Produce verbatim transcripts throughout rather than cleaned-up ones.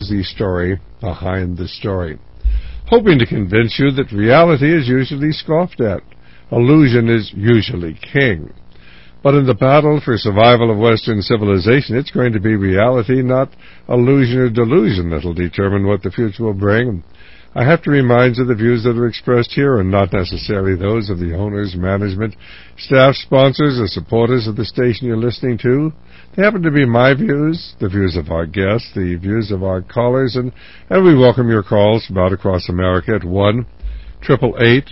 the story behind the story, hoping to convince you that reality is usually scoffed at. Illusion is usually king. But in the battle for survival of Western civilization, it's going to be reality, not illusion or delusion, that will determine what the future will bring. I have to remind you the views that are expressed here are not necessarily those of the owners, management, staff, sponsors, or supporters of the station you're listening to. They happen to be my views, the views of our guests, the views of our callers, and, and we welcome your calls from out across America at one eight eight eight,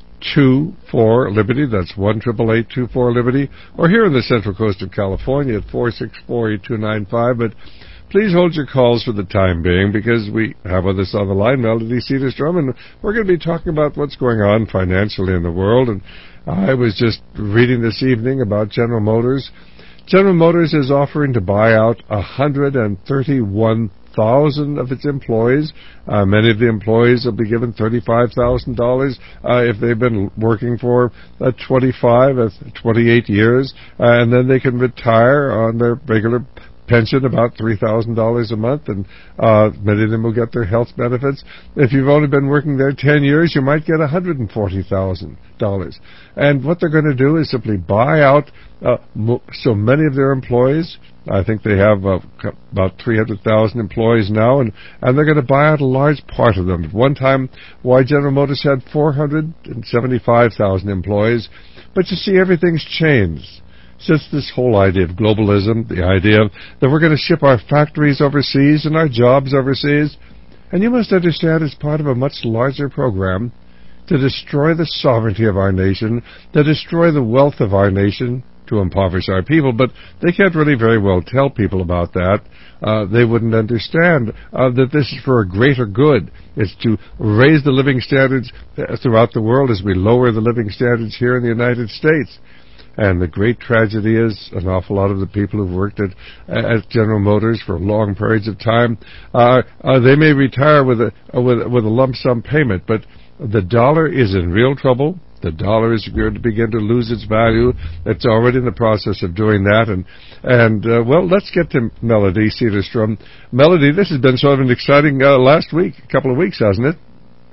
two four, Liberty. That's one eight eight eight, two four, Liberty. Or here in the Central Coast of California at four six four, eight two nine five. But please hold your calls for the time being, because we have with us on the line Melody Cedarstrom, and we're going to be talking about what's going on financially in the world. And I was just reading this evening about General Motors. General Motors is offering to buy out one hundred thirty-one thousand of its employees. Uh, many of the employees will be given thirty-five thousand dollars uh, if they've been working for uh, twenty-five, uh, twenty-eight years, uh, and then they can retire on their regular pension, about three thousand dollars a month, and uh, many of them will get their health benefits. If you've only been working there ten years, you might get one hundred forty thousand dollars. And what they're going to do is simply buy out uh, mo- so many of their employees. I think they have uh, about three hundred thousand employees now, and, and they're going to buy out a large part of them. At one time, why General Motors had four hundred seventy-five thousand employees, but you see, everything's changed since this whole idea of globalism, the idea that we're going to ship our factories overseas and our jobs overseas. And you must understand it's part of a much larger program to destroy the sovereignty of our nation, to destroy the wealth of our nation, to impoverish our people. But they can't really very well tell people about that. Uh, they wouldn't understand uh, that this is for a greater good. It's to raise the living standards throughout the world as we lower the living standards here in the United States. And the great tragedy is an awful lot of the people who've worked at, at General Motors for long periods of time, uh, uh, they may retire with a, with, with a lump sum payment, but the dollar is in real trouble. The dollar is going to begin to lose its value. It's already in the process of doing that. And, and uh, well, let's get to Melody Cedarstrom. Melody, this has been sort of an exciting uh, last week, a couple of weeks, hasn't it?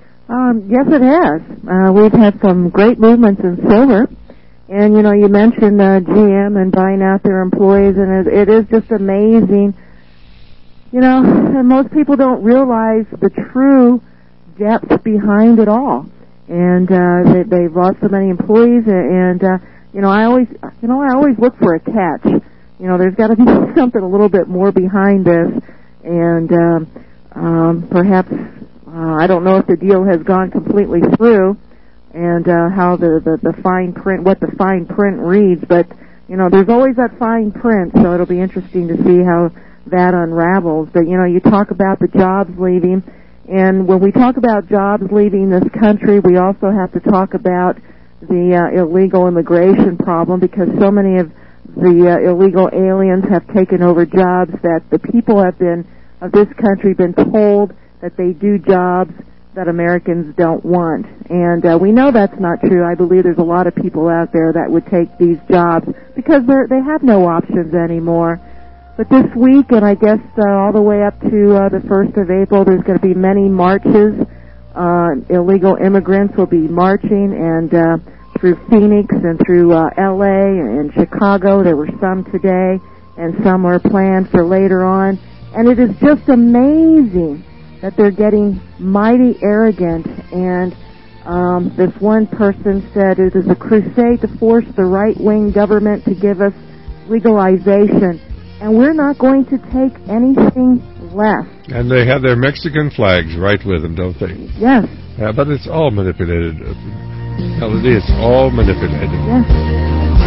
Um, yes, it has. Uh, we've had some great movements in silver. And, you know, you mentioned uh, G M and buying out their employees, and it, it is just amazing. You know, and most people don't realize the true depth behind it all. And uh, they, they've lost so many employees, and, uh, you know, I always, you know, I always look for a catch. You know, there's got to be something a little bit more behind this, and um, um, perhaps, uh, I don't know if the deal has gone completely through, and uh, how the, the, the fine print, what the fine print reads. But, you know, there's always that fine print, so it'll be interesting to see how that unravels. But, you know, you talk about the jobs leaving, and when we talk about jobs leaving this country, we also have to talk about the uh, illegal immigration problem, because so many of the uh, illegal aliens have taken over jobs that the people have been, of this country, been told that they do jobs that Americans don't want. And uh, we know that's not true. I believe there's a lot of people out there that would take these jobs because they're, they have no options anymore. But this week, and I guess uh, all the way up to uh, the first of April, there's going to be many marches. Uh, illegal immigrants will be marching, and uh, through Phoenix and through uh, L A and Chicago. There were some today, and some are planned for later on. And it is just amazing that they're getting mighty arrogant, and um, this one person said it is a crusade to force the right-wing government to give us legalization, and we're not going to take anything less. And they have their Mexican flags right with them, don't they? Yes. Yeah, but it's all manipulated. Melody, it's all manipulated. Yes.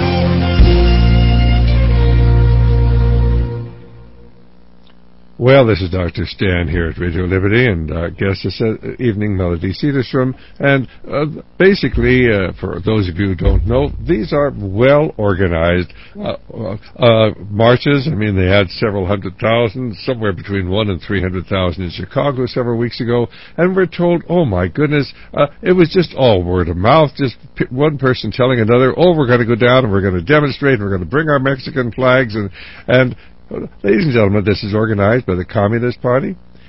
Well, this is Doctor Stan here at Radio Liberty, and our guest this evening, Melody Cedarstrom. And uh, basically, uh, for those of you who don't know, these are well-organized uh, uh, marches. I mean, they had several hundred thousand, somewhere between one and three hundred thousand in Chicago several weeks ago, and we're told, oh my goodness, uh, it was just all word of mouth, just p- one person telling another, oh, we're going to go down and we're going to demonstrate and we're going to bring our Mexican flags, and and ladies and gentlemen, this is organized by the Communist Party.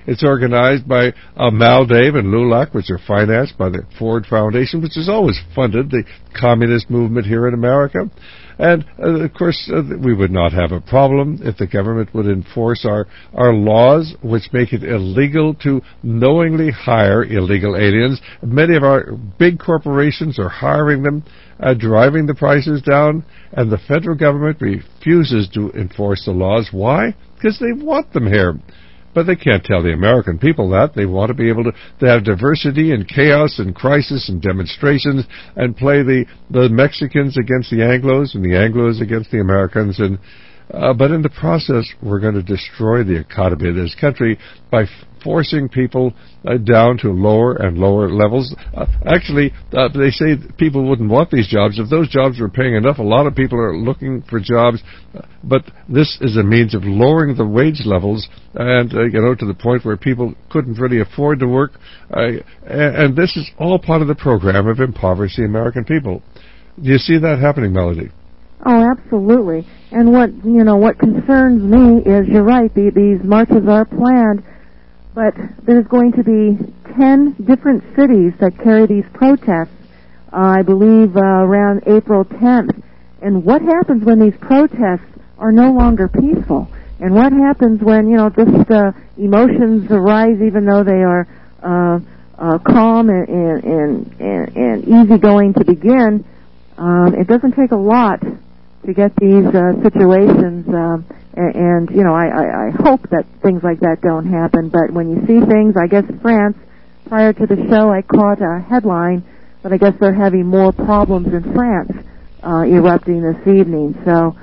It's organized by uh, Maldave and LULAC, which are financed by the Ford Foundation, which has always funded the communist movement here in America. And, uh, of course, uh, we would not have a problem if the government would enforce our, our laws, which make it illegal to knowingly hire illegal aliens. Many of our big corporations are hiring them, uh, driving the prices down, and the federal government refuses to enforce the laws. Why? Because they want them here. But they can't tell the American people that. They want to be able to, to have diversity and chaos and crisis and demonstrations and play the, the Mexicans against the Anglos and the Anglos against the Americans. And uh, but in the process, we're going to destroy the economy of this country by f- forcing people uh, down to lower and lower levels. Uh, actually, uh, they say people wouldn't want these jobs. If those jobs were paying enough, a lot of people are looking for jobs. Uh, but this is a means of lowering the wage levels and, uh, you know, to the point where people couldn't really afford to work. Uh, and this is all part of the program of impoverishing the American people. Do you see that happening, Melody? Oh, absolutely. And what, you know, what concerns me is, you're right, the, these marches are planned, but there's going to be ten different cities that carry these protests, uh, I believe uh, around April tenth. And what happens when these protests are no longer peaceful? And what happens when, you know, just uh, emotions arise even though they are uh, uh, calm and, and, and, and, and easygoing to begin? Um, it doesn't take a lot to get these uh, situations, um, and, and, you know, I, I, I hope that things like that don't happen, but when you see things, I guess France, prior to the show, I caught a headline, but I guess they're having more problems in France uh, erupting this evening, so...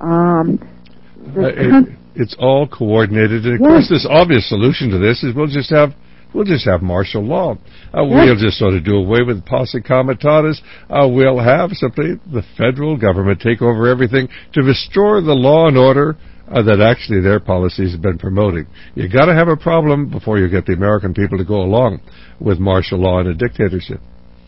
Um, uh, it, it's all coordinated, and of yes. course this obvious solution to this is we'll just have We'll just have martial law. Uh, yes. We'll just sort of do away with posse comitatus. Uh, we'll have simply the federal government take over everything to restore the law and order uh, that actually their policies have been promoting. You got to have a problem before you get the American people to go along with martial law and a dictatorship.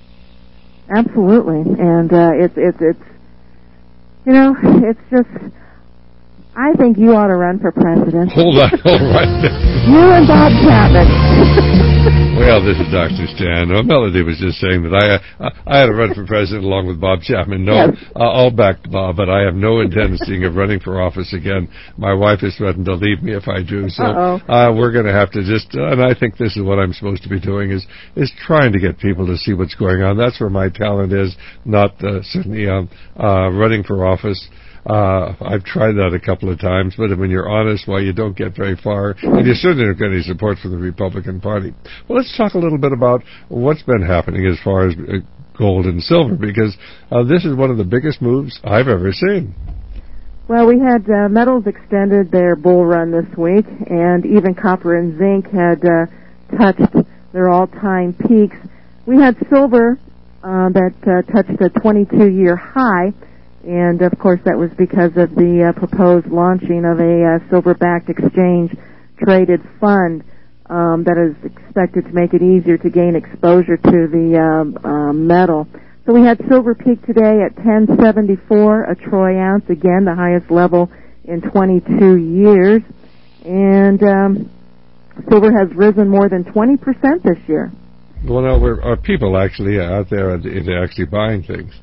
Absolutely, and uh, it's it's it's you know it's just. I think you ought to run for president. Hold on, all right. You and Bob Chapman. Well, this is Doctor Stan. Well, Melody was just saying that I uh, I had to run for president along with Bob Chapman. No, yes. uh, I'll back Bob, but I have no intention of running for office again. My wife has threatened to leave me if I do, so uh, we're going to have to just, uh, and I think this is what I'm supposed to be doing, is is trying to get people to see what's going on. That's where my talent is, not uh, certainly um, uh, running for office. Uh, I've tried that a couple of times, but when you're honest, well, you don't get very far, and you certainly don't get any support from the Republican Party. Well, let's talk a little bit about what's been happening as far as uh, gold and silver, because uh, this is one of the biggest moves I've ever seen. Well, we had uh, metals extended their bull run this week, and even copper and zinc had uh, touched their all-time peaks. We had silver uh, that uh, touched a twenty-two year high. And, of course, that was because of the uh, proposed launching of a uh, silver-backed exchange-traded fund um, that is expected to make it easier to gain exposure to the um, uh, metal. So we had silver peak today at ten seventy-four a troy ounce, again, the highest level in twenty-two years. And um, silver has risen more than twenty percent this year. Well, now, we're, are people actually out there into actually buying things?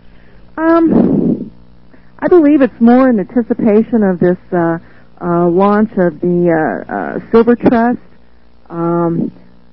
Um, I believe it's more in anticipation of this uh, uh, launch of the uh, uh, Silver Trust. Um,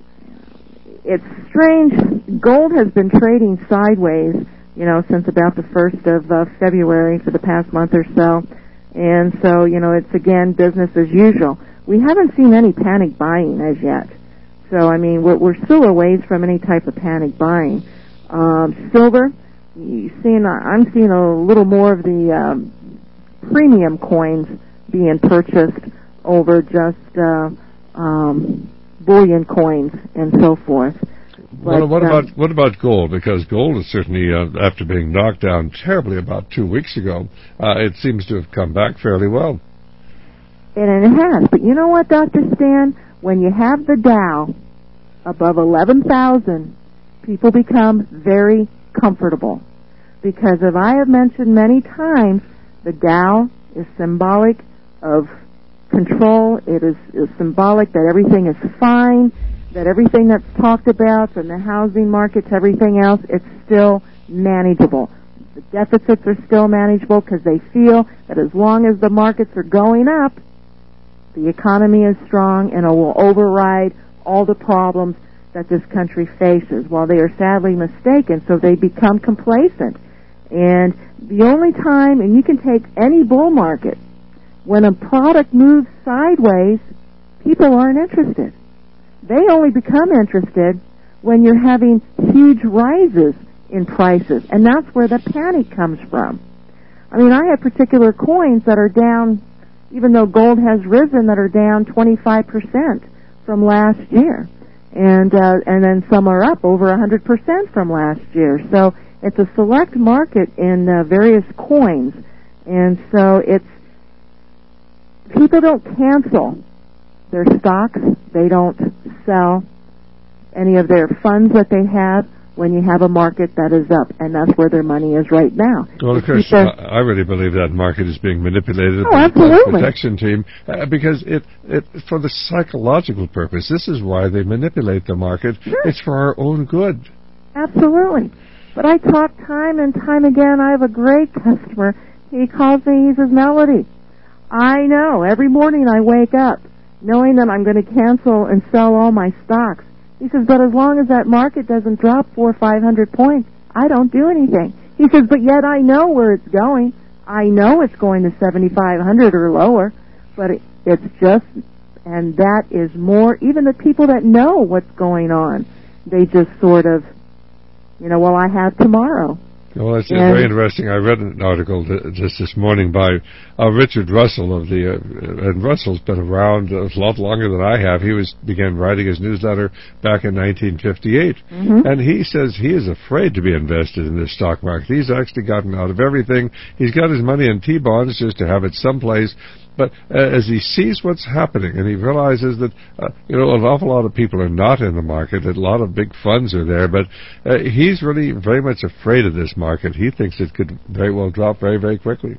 it's strange. Gold has been trading sideways, you know, since about the first of uh, February for the past month or so. And so, you know, it's, again, business as usual. We haven't seen any panic buying as yet. So, I mean, we're, we're still a ways from any type of panic buying. Um, silver... You seeing, I'm seeing a little more of the um, premium coins being purchased over just uh, um, bullion coins and so forth. Well, but, what um, about what about gold? Because gold is certainly, uh, after being knocked down terribly about two weeks ago, uh, it seems to have come back fairly well. And it has. But you know what, Doctor Stan? When you have the Dow above eleven thousand, people become very comfortable, because as I have mentioned many times, the Dow is symbolic of control. It is, is symbolic that everything is fine, that everything that's talked about, from the housing market to everything else, it's still manageable. The deficits are still manageable because they feel that as long as the markets are going up, the economy is strong and it will override all the problems that this country faces. While they are sadly mistaken, so they become complacent. And the only time, and you can take any bull market, when a product moves sideways, people aren't interested. They only become interested when you're having huge rises in prices, and that's where the panic comes from. I mean, I have particular coins that are down, even though gold has risen, that are down twenty-five percent from last year. And uh, and then some are up over one hundred percent from last year. So it's a select market in uh, various coins. And so it's, people don't cancel their stocks. They don't sell any of their funds that they have when you have a market that is up, and that's where their money is right now. Well, of course, uh, I really believe that market is being manipulated oh, by absolutely. the protection team uh, because it, it, for the psychological purpose, this is why they manipulate the market. Sure. It's for our own good. Absolutely. But I talk time and time again. I have a great customer. He calls me, he says, Melody, I know every morning I wake up knowing that I'm going to cancel and sell all my stocks. He says, but as long as that market doesn't drop four or five hundred points, I don't do anything. He says, but yet I know where it's going. I know it's going to seventy-five hundred or lower, but it, it's just, and that is more, even the people that know what's going on, they just sort of, you know, well, I have tomorrow. Well, that's very interesting. I read an article th- just this morning by uh, Richard Russell of the, uh, and Russell's been around a lot longer than I have. He was began writing his newsletter back in nineteen fifty-eight, mm-hmm. and he says he is afraid to be invested in this stock market. He's actually gotten out of everything. He's got his money in T-bonds just to have it someplace. But uh, as he sees what's happening and he realizes that, uh, you know, an awful lot of people are not in the market, a lot of big funds are there, but uh, he's really very much afraid of this market. He thinks it could very well drop very, very quickly.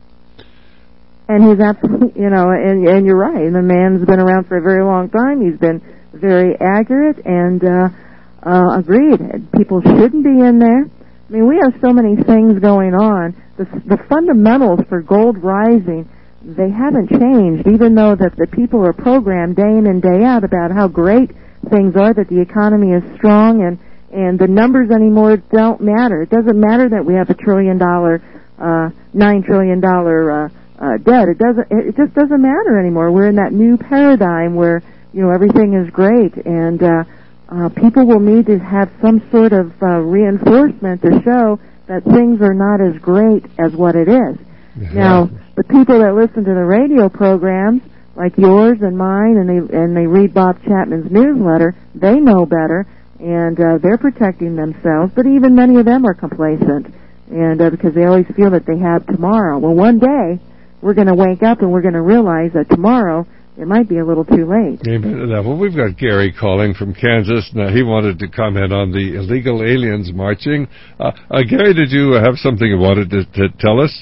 And he's absolutely, you know, and, and you're right. The man's been around for a very long time. He's been very accurate and uh, uh, agreed. People shouldn't be in there. I mean, we have so many things going on. The, the fundamentals for gold rising, they haven't changed, even though that the people are programmed day in and day out about how great things are, that the economy is strong, and, and the numbers anymore don't matter. It doesn't matter that we have a trillion dollar, uh, nine trillion dollar uh, uh, debt. It doesn't. It just doesn't matter anymore. We're in that new paradigm where, you know, everything is great, and uh, uh, people will need to have some sort of uh, reinforcement to show that things are not as great as what it is. Yeah. Now, the people that listen to the radio programs, like yours and mine, and they and they read Bob Chapman's newsletter, they know better, and uh, they're protecting themselves. But even many of them are complacent, and uh, because they always feel that they have tomorrow. Well, one day we're going to wake up and we're going to realize that tomorrow it might be a little too late. Amen to that. Well, we've got Gary calling from Kansas. Now, he wanted to comment on the illegal aliens marching. Uh, uh, Gary, did you have something you wanted to, to tell us?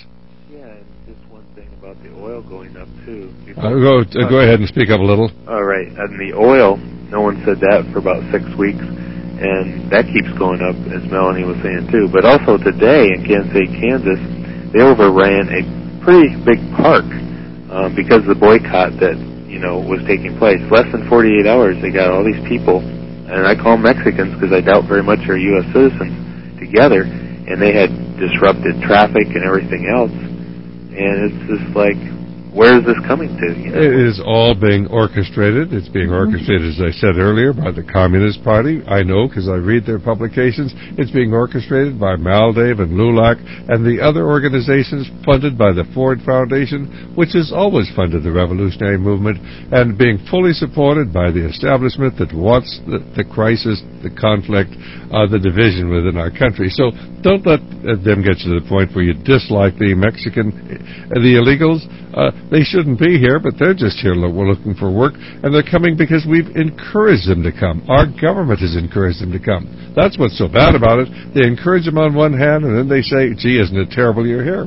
Going up too. Uh, go uh, go ahead and speak up a little. All right, and the oil, no one said that for about six weeks, and that keeps going up, as Melanie was saying too. But also today in Kansas City, Kansas, they overran a pretty big park um, because of the boycott that you know was taking place. Less than forty-eight hours, they got all these people, and I call them Mexicans because I doubt very much are U S citizens, together, and they had disrupted traffic and everything else, and it's just like, where is this coming to? You know? It is all being orchestrated. It's being orchestrated, as I said earlier, by the Communist Party. I know because I read their publications. It's being orchestrated by Maldave and LULAC and the other organizations funded by the Ford Foundation, which has always funded the revolutionary movement, and being fully supported by the establishment that wants the, the crisis, the conflict, uh, the division within our country. So don't let them get you to the point where you dislike the Mexican, uh, the illegals. Uh, they shouldn't be here, but they're just here we're looking for work, and they're coming because we've encouraged them to come. Our government has encouraged them to come. That's what's so bad about it. They encourage them on one hand, and then they say, gee, isn't it terrible you're here?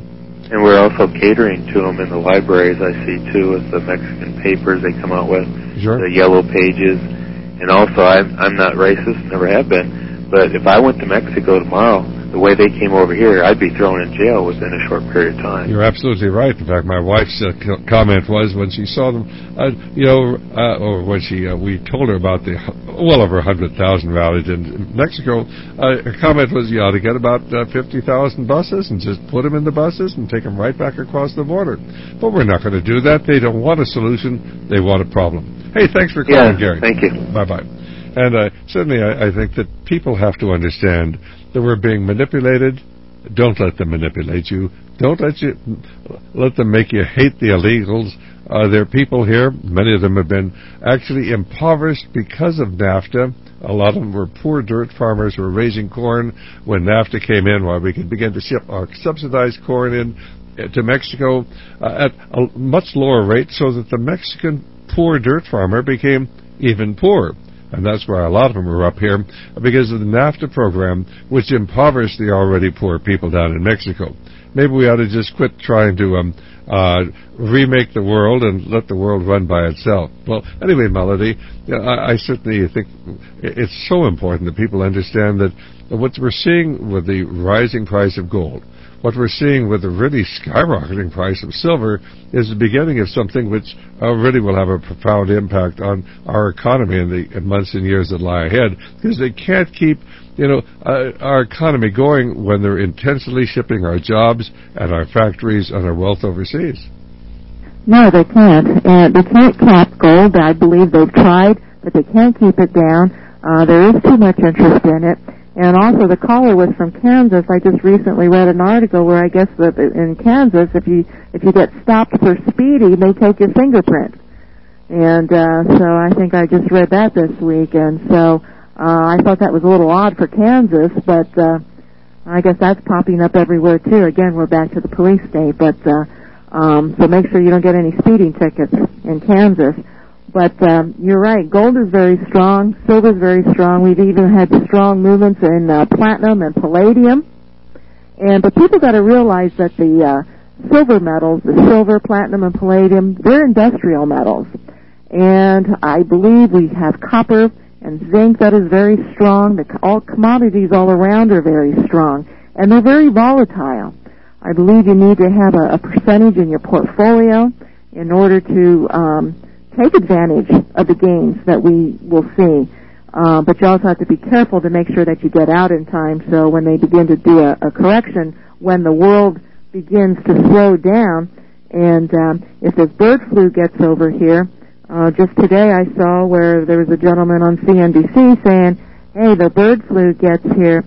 And we're also catering to them in the libraries, I see, too, with the Mexican papers they come out with, sure. the yellow pages. And also, I'm, I'm not racist, never have been, but if I went to Mexico tomorrow, the way they came over here, I'd be thrown in jail within a short period of time. You're absolutely right. In fact, my wife's uh, comment was when she saw them, uh, you know, uh, or when she uh, we told her about the well over one hundred thousand rallies in Mexico, uh, her comment was, you ought to get about uh, fifty thousand buses and just put them in the buses and take them right back across the border. But we're not going to do that. They don't want a solution. They want a problem. Hey, thanks for calling, yeah, Gary. Thank you. Bye-bye. And uh, certainly I, I think that people have to understand that we're being manipulated. Don't let them manipulate you. Don't let you let them make you hate the illegals. Uh, there are people here, many of them have been actually impoverished because of NAFTA. A lot of them were poor dirt farmers who were raising corn when NAFTA came in, while we could begin to ship our subsidized corn in to Mexico uh, at a much lower rate, so that the Mexican poor dirt farmer became even poorer. And that's why a lot of them are up here, because of the NAFTA program, which impoverished the already poor people down in Mexico. Maybe we ought to just quit trying to um, uh, remake the world and let the world run by itself. Well, anyway, Melody, you know, I, I certainly think it's so important that people understand that what we're seeing with the rising price of gold, what we're seeing with the really skyrocketing price of silver, is the beginning of something which uh, really will have a profound impact on our economy in the in months and years that lie ahead, because they can't keep, you know, uh, our economy going when they're intentionally shipping our jobs and our factories and our wealth overseas. No, they can't. And they can't cap gold. I believe they've tried, but they can't keep it down. Uh, there is too much interest in it. And also, the caller was from Kansas. I just recently read an article where I guess that in Kansas, if you if you get stopped for speeding, they take your fingerprint. And uh, so I think I just read that this week. And so uh, I thought that was a little odd for Kansas, but uh, I guess that's popping up everywhere too. Again, we're back to the police state. But uh, um, so make sure you don't get any speeding tickets in Kansas. But um, you're right, gold is very strong, silver is very strong. We've even had strong movements in uh, platinum and palladium. And but people got to realize that the uh, silver metals, the silver, platinum, and palladium, they're industrial metals. And I believe we have copper and zinc that is very strong. The, all commodities all around are very strong, and they're very volatile. I believe you need to have a, a percentage in your portfolio in order to um, take advantage of the gains that we will see. Uh, but you also have to be careful to make sure that you get out in time, so when they begin to do a, a correction, when the world begins to slow down, and um, if this bird flu gets over here, uh, just today I saw where there was a gentleman on C N B C saying, hey, the bird flu gets here,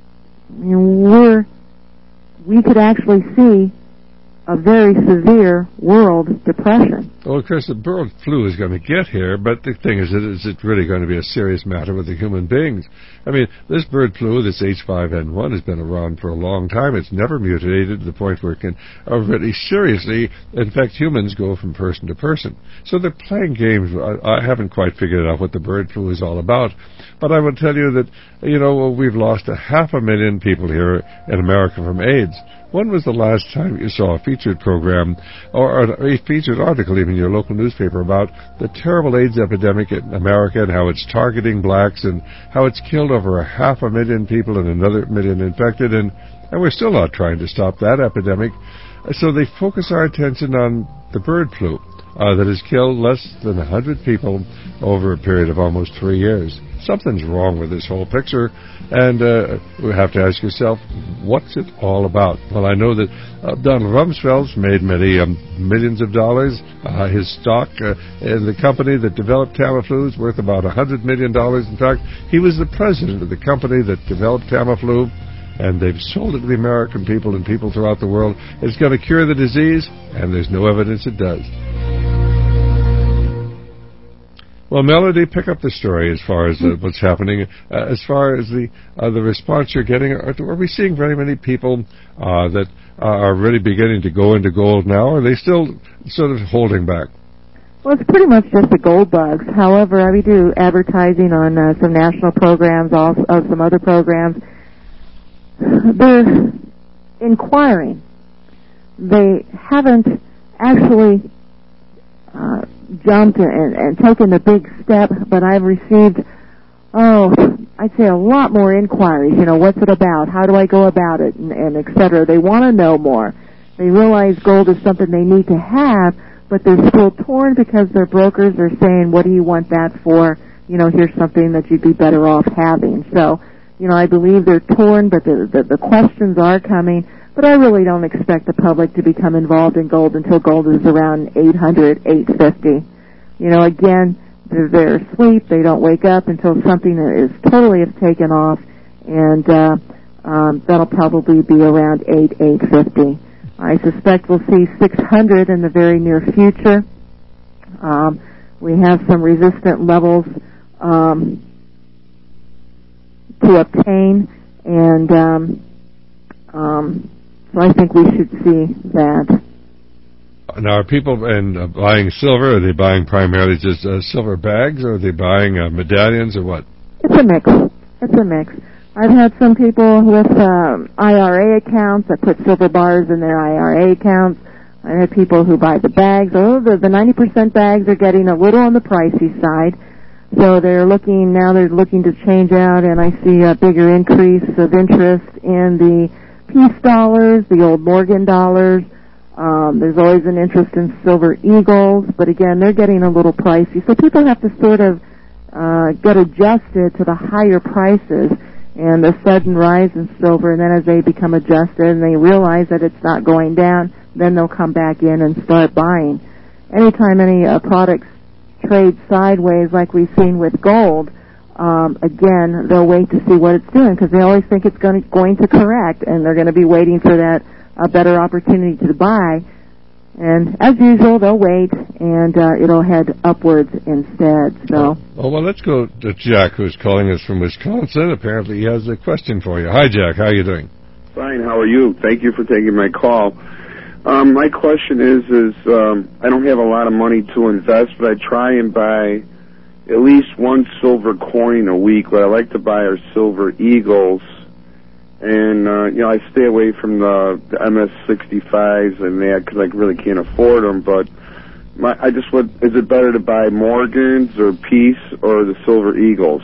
we're, we could actually see a very severe world depression. Well, of course, the bird flu is going to get here, but the thing is, is it really going to be a serious matter with the human beings? I mean, this bird flu, this H five N one, has been around for a long time. It's never mutated to the point where it can uh, really seriously infect humans, go from person to person. So they're playing games. I, I haven't quite figured out what the bird flu is all about, but I would tell you that, you know, we've lost a half a million people here in America from AIDS. When was the last time you saw a featured program or a featured article, even in your local newspaper, about the terrible AIDS epidemic in America and how it's targeting blacks and how it's killed over a half a million people and another million infected, and, and we're still not trying to stop that epidemic. So they focus our attention on the bird flu uh, that has killed less than one hundred people over a period of almost three years. Something's wrong with this whole picture, and uh, you have to ask yourself, what's it all about? Well, I know that uh, Donald Rumsfeld's made many um, millions of dollars. Uh, his stock uh, in the company that developed Tamiflu is worth about one hundred million dollars. In fact, he was the president of the company that developed Tamiflu, and they've sold it to the American people and people throughout the world. It's going to cure the disease, and there's no evidence it does. Well, Melody, pick up the story as far as uh, what's happening. Uh, as far as the uh, the response you're getting, are, are we seeing very many people uh, that uh, are really beginning to go into gold now, or are they still sort of holding back? Well, it's pretty much just the gold bugs. However, we do advertising on uh, some national programs, also uh, some other programs. They're inquiring. they haven't actually uh, jumped and, and taken the big step, but I've received, oh, I'd say a lot more inquiries. You know, what's it about? How do I go about it? And, and et cetera. They want to know more. They realize gold is something they need to have, but they're still torn because their brokers are saying, what do you want that for? You know, here's something that you'd be better off having. So, you know, I believe they're torn, but the, the, the questions are coming. But I really don't expect the public to become involved in gold until gold is around eight hundred, eight fifty. You know, again, they're, they're asleep. They don't wake up until something is totally has taken off, and uh, um, that'll probably be around eight, eight fifty. I suspect we'll see six hundred in the very near future. Um, we have some resistant levels um, to obtain, and um, um, so I think we should see that. Now, are people and uh, buying silver? Are they buying primarily just uh, silver bags, or are they buying uh, medallions, or what? It's a mix. It's a mix. I've had some people with um, I R A accounts that put silver bars in their I R A accounts. I had people who buy the bags. Oh, the, the ninety percent bags are getting a little on the pricey side. So they're looking, now they're looking to change out, and I see a bigger increase of interest in the Peace dollars, the old Morgan dollars. Um, there's always an interest in silver eagles, but again, they're getting a little pricey. So people have to sort of uh, get adjusted to the higher prices and the sudden rise in silver, and then as they become adjusted and they realize that it's not going down, then they'll come back in and start buying. Anytime any uh, products trade sideways like we've seen with gold, um, again, they'll wait to see what it's doing because they always think it's going to, going to correct, and they're going to be waiting for that uh, better opportunity to buy. And as usual, they'll wait, and uh, it'll head upwards instead. So. Oh, well, let's go to Jack, who's calling us from Wisconsin. Apparently, he has a question for you. Hi, Jack. How are you doing? Fine. How are you? Thank you for taking my call. Um, my question is, is um, I don't have a lot of money to invest, but I try and buy at least one silver coin a week. What I like to buy are silver eagles. And, uh, you know, I stay away from the, the M S sixty-fives and that because I really can't afford them. But my, I just would, is it better to buy Morgans or Peace or the Silver Eagles?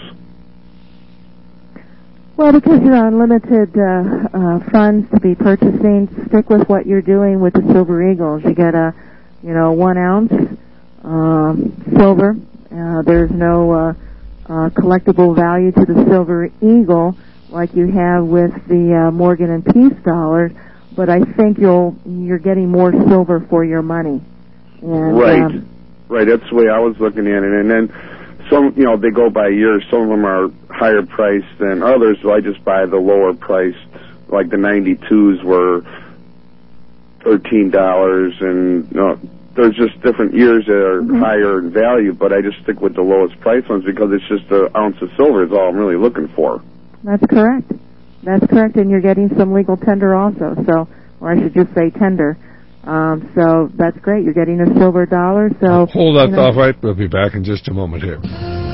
Well, because you're on limited uh, uh, funds to be purchasing, stick with what you're doing with the Silver Eagles. You get a, you know, one ounce um, silver. Uh, there's no uh, uh, collectible value to the Silver Eagle like you have with the uh, Morgan and Peace dollars, but I think you'll you're getting more silver for your money. And, right, um, right. That's the way I was looking at it. And then some, you know, they go by years. Some of them are higher priced than others. So I just buy the lower priced, like the ninety-twos were thirteen dollars, and you know, there's just different years that are mm-hmm. higher in value. But I just stick with the lowest price ones because it's just an ounce of silver is all I'm really looking for. That's correct. That's correct, and you're getting some legal tender also, so, or I should just say tender. Um, so that's great. You're getting a silver dollar. So hold that you know. thought right. We'll be back in just a moment here.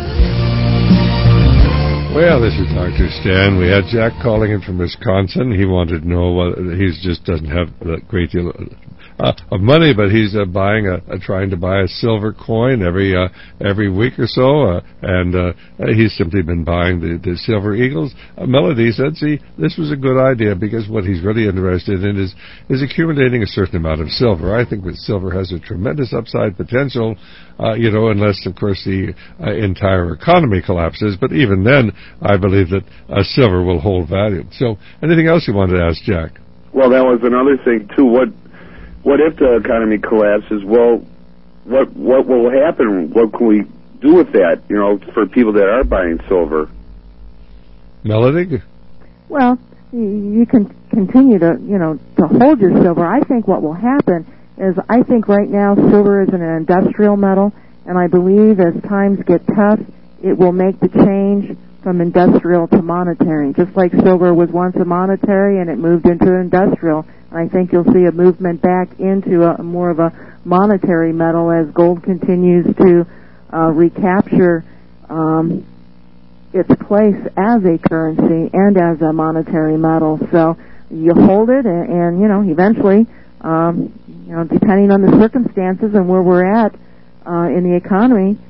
Well, this is Doctor Stan. We had Jack calling in from Wisconsin. He wanted to know what he just doesn't have a great deal of, uh, of money, but he's uh, buying a, a trying to buy a silver coin every uh, every week or so, uh, and uh, he's simply been buying the, the Silver Eagles. Uh, Melody said, "See, this was a good idea because what he's really interested in is is accumulating a certain amount of silver. I think that silver has a tremendous upside potential, uh, you know, unless of course the uh, entire economy collapses. But even then, I believe that uh, silver will hold value." So, anything else you wanted to ask Jack? Well, that was another thing too. What What if the economy collapses? Well, what what will happen? What can we do with that, you know, for people that are buying silver? Melody? Well, you can continue to, you know, to hold your silver. I think what will happen is I think right now silver is an industrial metal, and I believe as times get tough, it will make the change from industrial to monetary. Just like silver was once a monetary and it moved into industrial, I think you'll see a movement back into a more of a monetary metal as gold continues to uh, recapture um, its place as a currency and as a monetary metal. So you hold it, and, and you know, eventually um, you know, depending on the circumstances and where we're at uh, in the economy,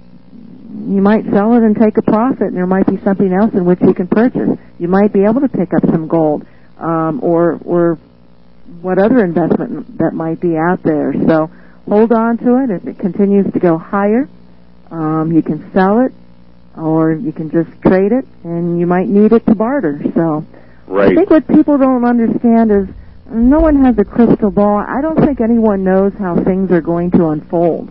you might sell it and take a profit, and there might be something else in which you can purchase. You might be able to pick up some gold, um, or or what other investment that might be out there. So hold on to it. If it continues to go higher, um, you can sell it, or you can just trade it, and you might need it to barter. So right. I think what people don't understand is no one has a crystal ball. I don't think anyone knows how things are going to unfold.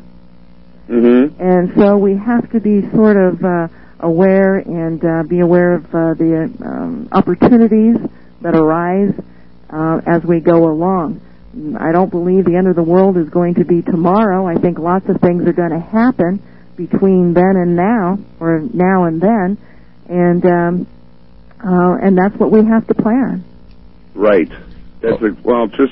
Mm-hmm. And so we have to be sort of uh, aware and uh, be aware of uh, the um, opportunities that arise uh, as we go along. I don't believe the end of the world is going to be tomorrow. I think lots of things are going to happen between then and now, or now and then, and um, uh, and that's what we have to plan. Right. That's a, well, just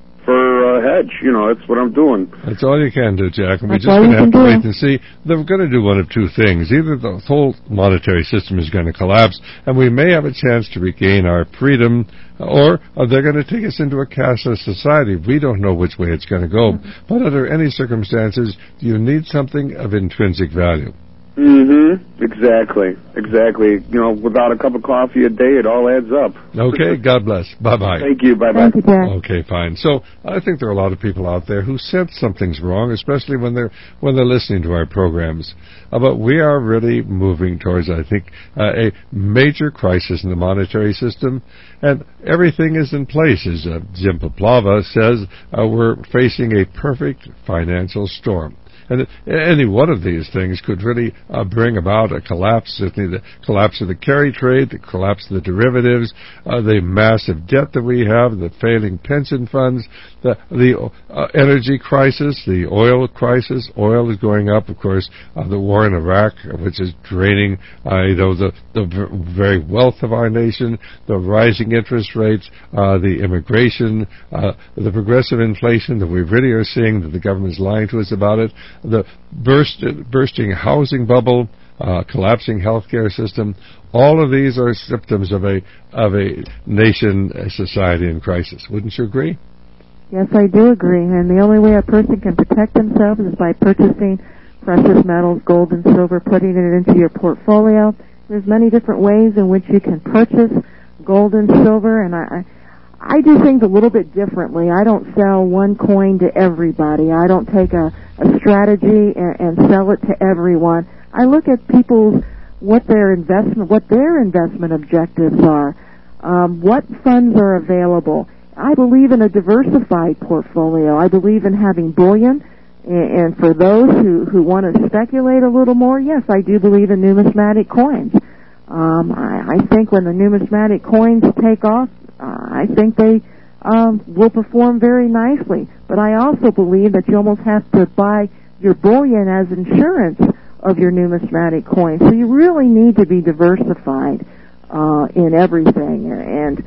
for a hedge, you know, that's what I'm doing. That's all you can do, Jack, and we're That's just going to have to do. wait and see. They're going to do one of two things. Either the whole monetary system is going to collapse, and we may have a chance to regain our freedom, or they're going to take us into a cashless society. We don't know which way it's going to go, mm-hmm. but under any circumstances, you need something of intrinsic value. Mm-hmm. Exactly. Exactly. You know, without a cup of coffee a day, it all adds up. Okay. God bless. Bye-bye. Thank you. Bye-bye. Thank you, Jack. Okay, fine. So I think there are a lot of people out there who sense something's wrong, especially when they're when they're listening to our programs. Uh, but we are really moving towards, I think, uh, a major crisis in the monetary system, and everything is in place. As uh, Jim Poplava says, uh, we're facing a perfect financial storm. And any one of these things could really uh, bring about a collapse, certainly the collapse of the carry trade, the collapse of the derivatives, uh, the massive debt that we have, the failing pension funds, the the uh, energy crisis, the oil crisis. Oil is going up, of course, uh, the war in Iraq, which is draining uh, you know, the, the very wealth of our nation, the rising interest rates, uh, the immigration, uh, the progressive inflation that we really are seeing, that the government is lying to us about it, the burst, bursting housing bubble, uh, collapsing healthcare system. All of these are symptoms of a of a nation, a society in crisis. Wouldn't you agree? Yes, I do agree. And the only way a person can protect themselves is by purchasing precious metals, gold and silver, putting it into your portfolio. There's many different ways in which you can purchase gold and silver, and I. I do things a little bit differently. I don't sell one coin to everybody. I don't take a, a strategy and, and sell it to everyone. I look at people's, what their investment, what their investment objectives are, um, what funds are available. I believe in a diversified portfolio. I believe in having bullion, and, and for those who, who want to speculate a little more, yes, I do believe in numismatic coins. Um, I, I think when the numismatic coins take off, Uh, I think they um, will perform very nicely. But I also believe that you almost have to buy your bullion as insurance of your numismatic coins. So you really need to be diversified uh, in everything. And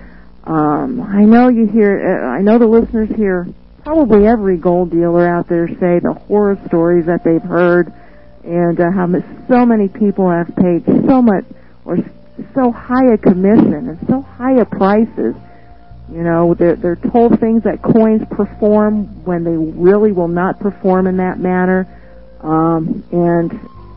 um, I know you hear, uh, I know the listeners hear probably every gold dealer out there say the horror stories that they've heard, and uh, how so many people have paid so much or so high a commission and so high a prices. You know, they're, they're told things that coins perform when they really will not perform in that manner. Um, and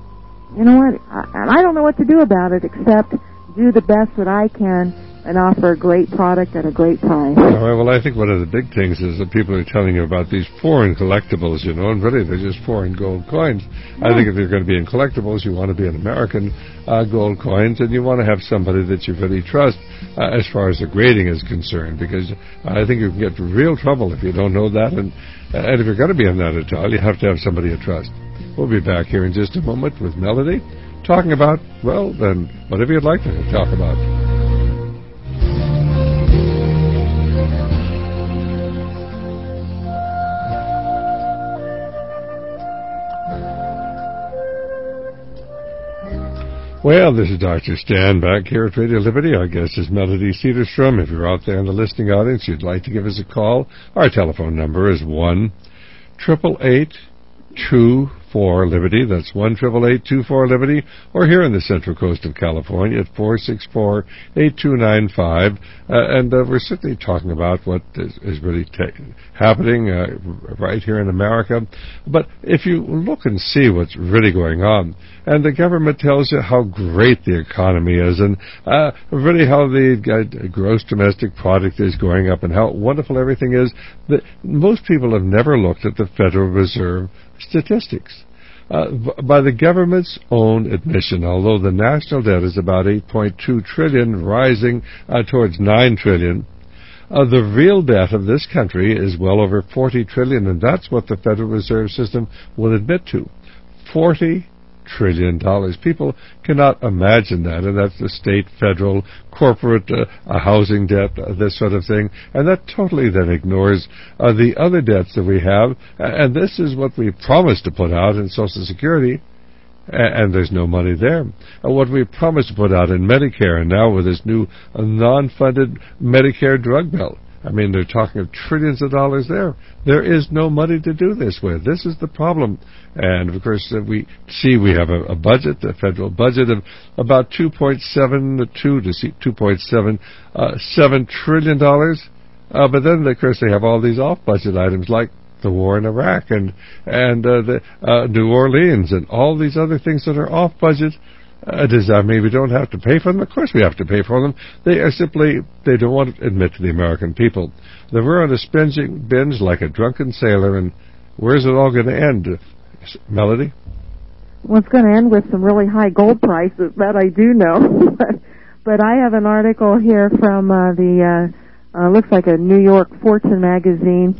you know what? I, and I don't know what to do about it except do the best that I can and offer a great product at a great price. All right, well, I think one of the big things is that people are telling you about these foreign collectibles, you know, and really they're just foreign gold coins. Yeah. I think if you're going to be in collectibles, you want to be in American uh, gold coins, and you want to have somebody that you really trust uh, as far as the grading is concerned, because I think you can get real trouble if you don't know that, and, uh, and if you're going to be in that at all, you have to have somebody you trust. We'll be back here in just a moment with Melody, talking about, well, then, whatever you'd like to talk about. Well, this is Doctor Stan back here at Radio Liberty. Our guest is Melody Cedarstrom. If you're out there in the listening audience, you'd like to give us a call, our telephone number is one eight eight eight, two four Liberty. That's one eight eight eight, two four, Liberty. Or here in the Central Coast of California at four six four, eight two nine five. Uh, and uh, we're certainly talking about what is, is really ta- happening uh, right here in America. But if you look and see what's really going on, and the government tells you how great the economy is, and uh, really how the uh, gross domestic product is going up, and how wonderful everything is, that most people have never looked at the Federal Reserve statistics. Uh, by the government's own admission, although the national debt is about eight point two trillion dollars, rising uh, towards nine trillion dollars, uh, the real debt of this country is well over forty trillion dollars, and that's what the Federal Reserve System will admit to. forty trillion dollars. People cannot imagine that, and that's the state, federal, corporate, uh, uh, housing debt, uh, this sort of thing, and that totally then ignores uh, the other debts that we have, and this is what we promised to put out in Social Security, and, and there's no money there. Uh, what we promised to put out in Medicare, and now with this new uh, non-funded Medicare drug bill, I mean, they're talking of trillions of dollars there. There is no money to do this with. This is the problem. And, of course, uh, we see we have a, a budget, a federal budget of about two point seven two to two point seven seven trillion dollars. Uh, but then, of course, they have all these off-budget items like the war in Iraq and, and uh, the uh, New Orleans and all these other things that are off-budget. Uh, does that mean we don't have to pay for them? Of course we have to pay for them. They are simply, they don't want to admit to the American people that we're on a spending binge like a drunken sailor, and where's it all going to end? Melody? Well, it's going to end with some really high gold prices, that I do know. but, but I have an article here from uh, the, uh, uh, looks like a New York Fortune magazine.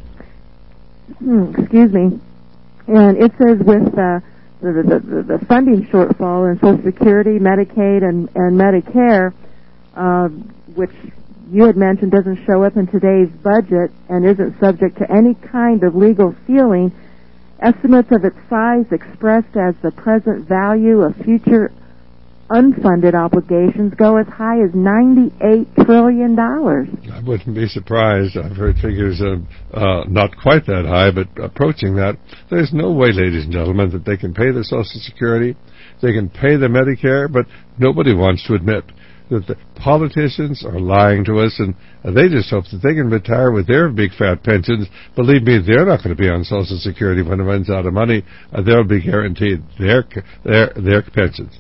Hmm, excuse me. And it says with uh, the, the, the funding shortfall in Social Security, Medicaid, and, and Medicare, uh, which you had mentioned doesn't show up in today's budget and isn't subject to any kind of legal ceiling, estimates of its size expressed as the present value of future unfunded obligations go as high as ninety-eight trillion dollars. I wouldn't be surprised. I've heard figures uh, uh, not quite that high, but approaching that. There's no way, ladies and gentlemen, that they can pay the Social Security, they can pay the Medicare, but nobody wants to admit that the politicians are lying to us, and they just hope that they can retire with their big fat pensions. Believe me, they're not going to be on Social Security when it runs out of money. Uh, they'll be guaranteed their their their pensions.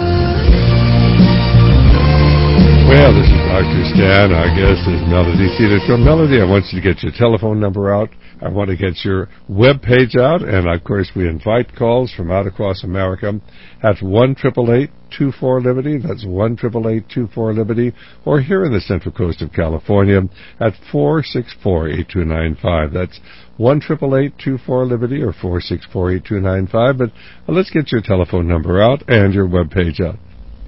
Well, this is Doctor Stan. Our guest is Melody Cedarstrom. Melody, I want you to get your telephone number out. I want to get your web page out, and of course we invite calls from out across America at one eight eight eight, two four, Liberty. That's one eight eight eight, two four, Liberty. Or here in the Central Coast of California at four six four, eight two nine five. That's one eight eight eight, two four, Liberty or four six four, eight two nine five. But uh, let's get your telephone number out and your web page out.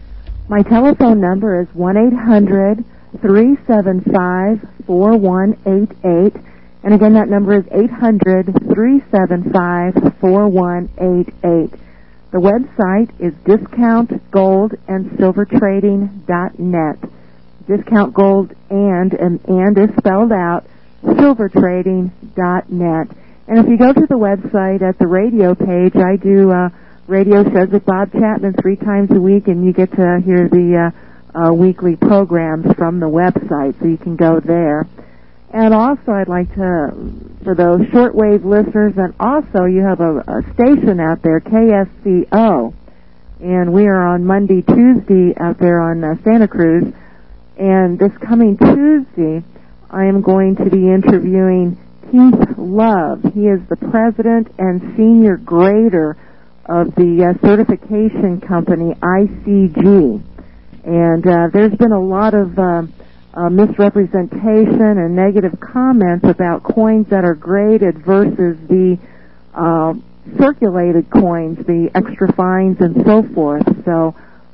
My telephone number is one eight hundred, three seven five, four one eight eight. And again, that number is eight hundred, three seven five, four one eight eight. The website is discount gold and silver trading dot net. Discount Gold and, and, and is spelled out, silver trading dot net. And if you go to the website at the radio page, I do uh, radio shows with Bob Chapman three times a week, and you get to hear the uh, uh, weekly programs from the website, so you can go there. And also, I'd like to, for those shortwave listeners, and also you have a, a station out there, K S C O, and we are on Monday, Tuesday out there on uh, Santa Cruz. And this coming Tuesday, I am going to be interviewing Keith Love. He is the president and senior grader of the uh, certification company I C G. And uh, there's been a lot of uh, uh, misrepresentation and negative comments about coins that are graded versus the uh, circulated coins, the extra fines and so forth. So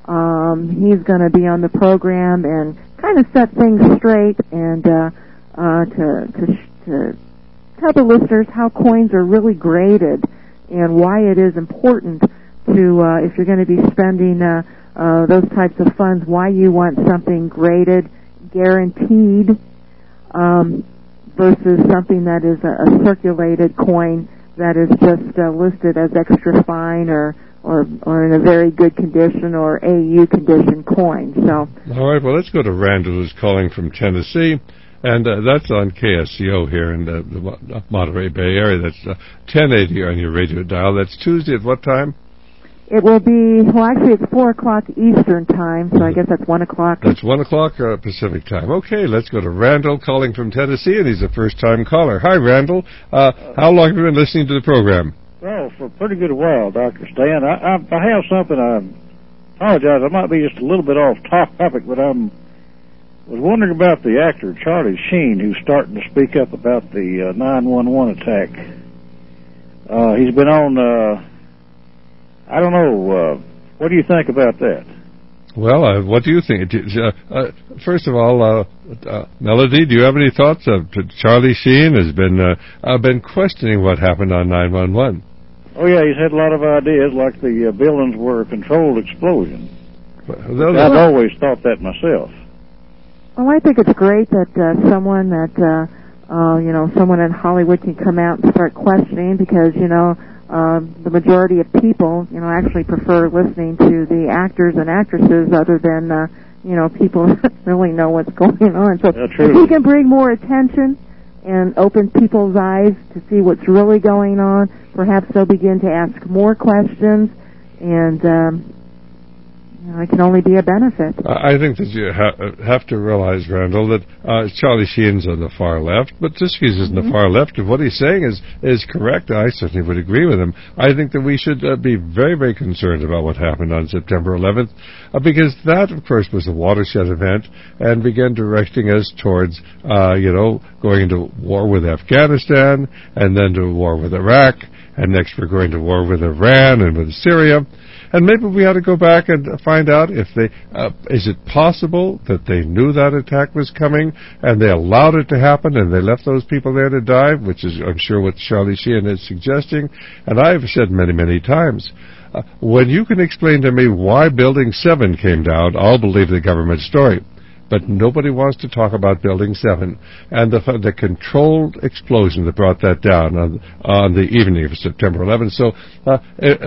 um, he's going to be on the program and kind of set things straight and uh, uh, to, to, to tell the listeners how coins are really graded and why it is important to, uh, if you're going to be spending uh, uh, those types of funds, why you want something graded, guaranteed, um, versus something that is a, a circulated coin that is just uh, listed as extra fine or, or or in a very good condition or A U condition coin. So. All right, well, let's go to Randall, who's calling from Tennessee, and uh, that's on K S C O here in the, the Monterey Bay Area. That's uh, ten eighty on your radio dial. That's Tuesday at what time? It will be, well, actually it's four o'clock Eastern time, so I guess that's one o'clock. That's one o'clock uh, Pacific time. Okay, let's go to Randall calling from Tennessee, and he's a first-time caller. Hi, Randall. Uh, how long have you been listening to the program? Well, for a pretty good while, Doctor Stan. I, I, I have something, I apologize, I might be just a little bit off topic, but I was wondering about the actor Charlie Sheen, who's starting to speak up about the uh, nine one one attack. Uh, he's been on... Uh, I don't know. Uh, what do you think about that? Well, uh, what do you think? Uh, uh, first of all, uh, uh, Melody, do you have any thoughts? Uh, Charlie Sheen has been uh, uh, been questioning what happened on nine one one. Oh, yeah, he's had a lot of ideas, like the uh, buildings were a controlled explosion. Well, I've always thought that myself. Well, I think it's great that uh, someone that, uh, uh, you know, someone in Hollywood can come out and start questioning because, you know, Uh, the majority of people, you know, actually prefer listening to the actors and actresses other than, uh, you know, people that really know what's going on. So That's if he can bring more attention and open people's eyes to see what's really going on, perhaps they'll begin to ask more questions, and um, you know, it can only be a benefit. I think that you ha- have to realize, Randall, that uh, Charlie Sheen's on the far left, but Tiskey's is on the far left. If what he's saying is, is correct, I certainly would agree with him. I think that we should uh, be very, very concerned about what happened on September eleventh, uh, because that, of course, was a watershed event and began directing us towards, uh, you know, going into war with Afghanistan and then to war with Iraq, and next we're going to war with Iran and with Syria. And maybe we ought to go back and find out if they, uh, is it possible that they knew that attack was coming and they allowed it to happen and they left those people there to die, which is, I'm sure, what Charlie Sheen is suggesting. And I've said many, many times, uh, when you can explain to me why Building seven came down, I'll believe the government story. But nobody wants to talk about Building seven and the the controlled explosion that brought that down on, on the evening of September eleventh. So uh,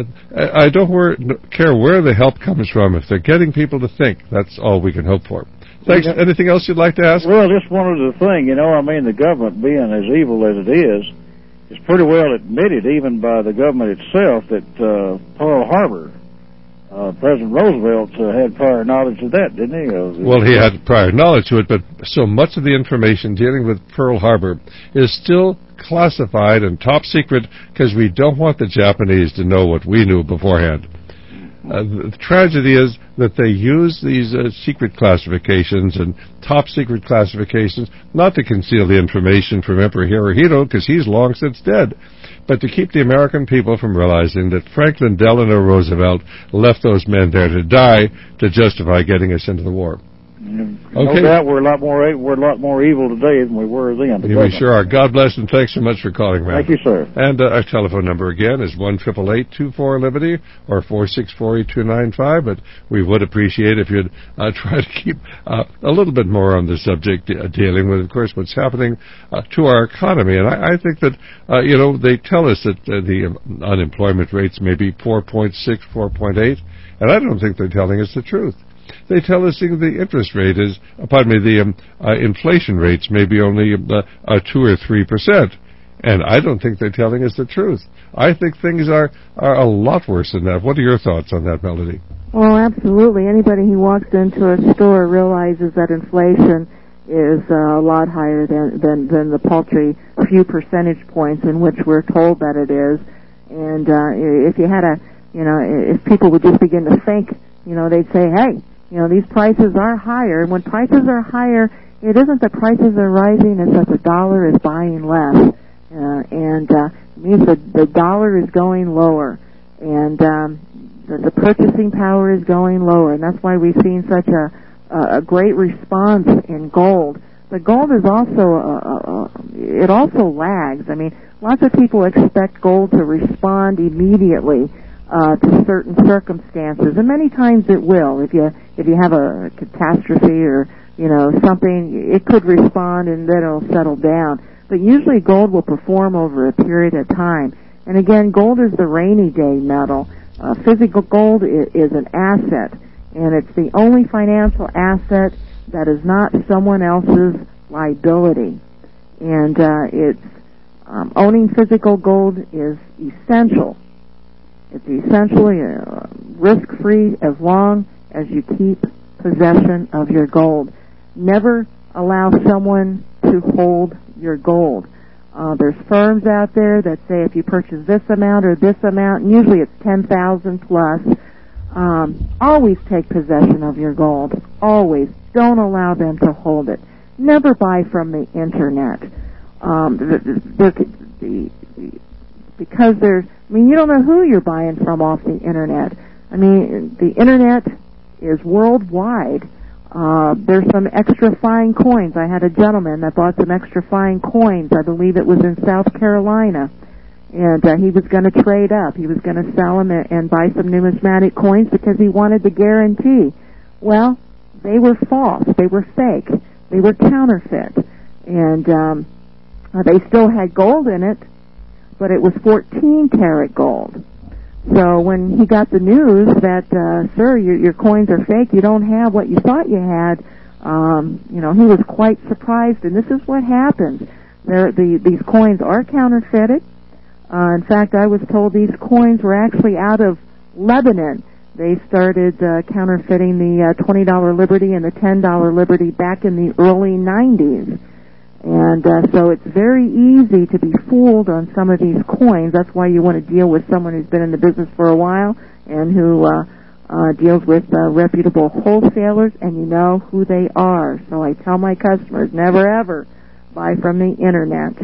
I, I don't wor- care where the help comes from. If they're getting people to think, that's all we can hope for. Thanks. Yeah. Anything else you'd like to ask? Well, just one other thing. You know, I mean, the government being as evil as it is, it's pretty well admitted, even by the government itself, that uh, Pearl Harbor, Uh, President Roosevelt uh, had prior knowledge of that, didn't he? Uh, well, he had prior knowledge to it, but so much of the information dealing with Pearl Harbor is still classified and top secret because we don't want the Japanese to know what we knew beforehand. Uh, the tragedy is that they use these uh, secret classifications and top secret classifications not to conceal the information from Emperor Hirohito because he's long since dead, but to keep the American people from realizing that Franklin Delano Roosevelt left those men there to die to justify getting us into the war. No okay. doubt we're a lot more we're a lot more evil today than we were then. Yeah, we sure are. God bless, and thanks so much for calling, man. Thank you, sir. And uh, our telephone number again is one eight eight eight, two four, Liberty or four six four, eight two nine five. But we would appreciate if you'd uh, try to keep uh, a little bit more on the subject, uh, dealing with, of course, what's happening uh, to our economy. And I, I think that uh, you know they tell us that uh, the unemployment rates may be four point six, four point eight, and I don't think they're telling us the truth. They tell us the interest rate is, pardon me, the um, uh, inflation rates may be only uh, uh, two or three percent, and I don't think they're telling us the truth. I think things are, are a lot worse than that. What are your thoughts on that, Melody? Well, absolutely. Anybody who walks into a store realizes that inflation is uh, a lot higher than, than, than the paltry few percentage points in which we're told that it is. And uh, if you had a, you know, if people would just begin to think, you know, they'd say, hey, you know, these prices are higher. And when prices are higher, it isn't that prices are rising, it's that the dollar is buying less. Uh, and uh, it means that the dollar is going lower. And um, the, the purchasing power is going lower. And that's why we've seen such a, a great response in gold. But gold is also, a, a, a, it also lags. I mean, lots of people expect gold to respond immediately Uh, to certain circumstances, and many times it will. If you if you have a catastrophe or you know something, it could respond and then it'll settle down. But usually, gold will perform over a period of time, And again, gold is the rainy day metal. Uh, physical gold is, is an asset, and it's the only financial asset that is not someone else's liability. And uh, it's um, owning physical gold is essential. It's essentially uh, risk-free as long as you keep possession of your gold. Never allow someone to hold your gold. Uh, there's firms out there that say if you purchase this amount or this amount, and usually it's ten thousand plus, um, always take possession of your gold. Always. Don't allow them to hold it. Never buy from the Internet. Um, the, the, the, the, because there's, I mean, you don't know who you're buying from off the Internet. I mean, the Internet is worldwide. Uh, there's some extra fine coins. I had a gentleman that bought some extra fine coins. I believe it was in South Carolina. And uh, he was going to trade up. He was going to sell them and, and buy some numismatic coins because he wanted the guarantee. Well, they were false. They were fake. They were counterfeit. And um, uh, they still had gold in it, but it was fourteen karat gold. So when he got the news that, uh, sir, your, your coins are fake, you don't have what you thought you had, um, you know, he was quite surprised. And this is what happens. There, the, these coins are counterfeited. Uh, in fact, I was told these coins were actually out of Lebanon. They started uh, counterfeiting the uh, twenty dollar Liberty and the ten dollar Liberty back in the early nineties. And uh, so it's very easy to be fooled on some of these coins. That's why you want to deal with someone who's been in the business for a while and who uh, uh, deals with uh, reputable wholesalers, and you know who they are. So I tell my customers, never ever buy from the Internet.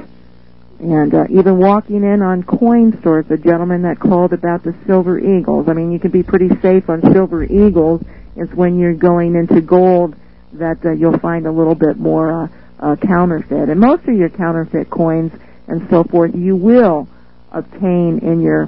And uh, even walking in on coin stores, the gentleman that called about the Silver Eagles, I mean, you can be pretty safe on Silver Eagles. It's when you're going into gold that uh, you'll find a little bit more uh, uh, counterfeit. And most of your counterfeit coins and so forth you will obtain in your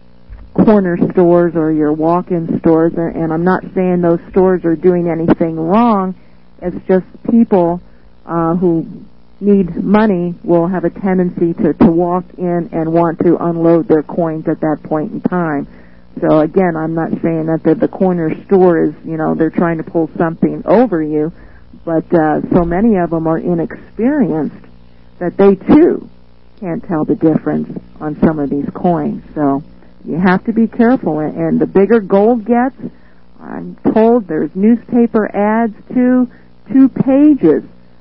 corner stores or your walk-in stores. And I'm not saying those stores are doing anything wrong. It's just people uh, who need money will have a tendency to, to walk in and want to unload their coins at that point in time. So again, I'm not saying that the, the corner store is, you know, they're trying to pull something over you, but uh, so many of them are inexperienced that they too can't tell the difference on some of these coins. So you have to be careful, and, and the bigger gold gets, I'm told there's newspaper ads too, two pages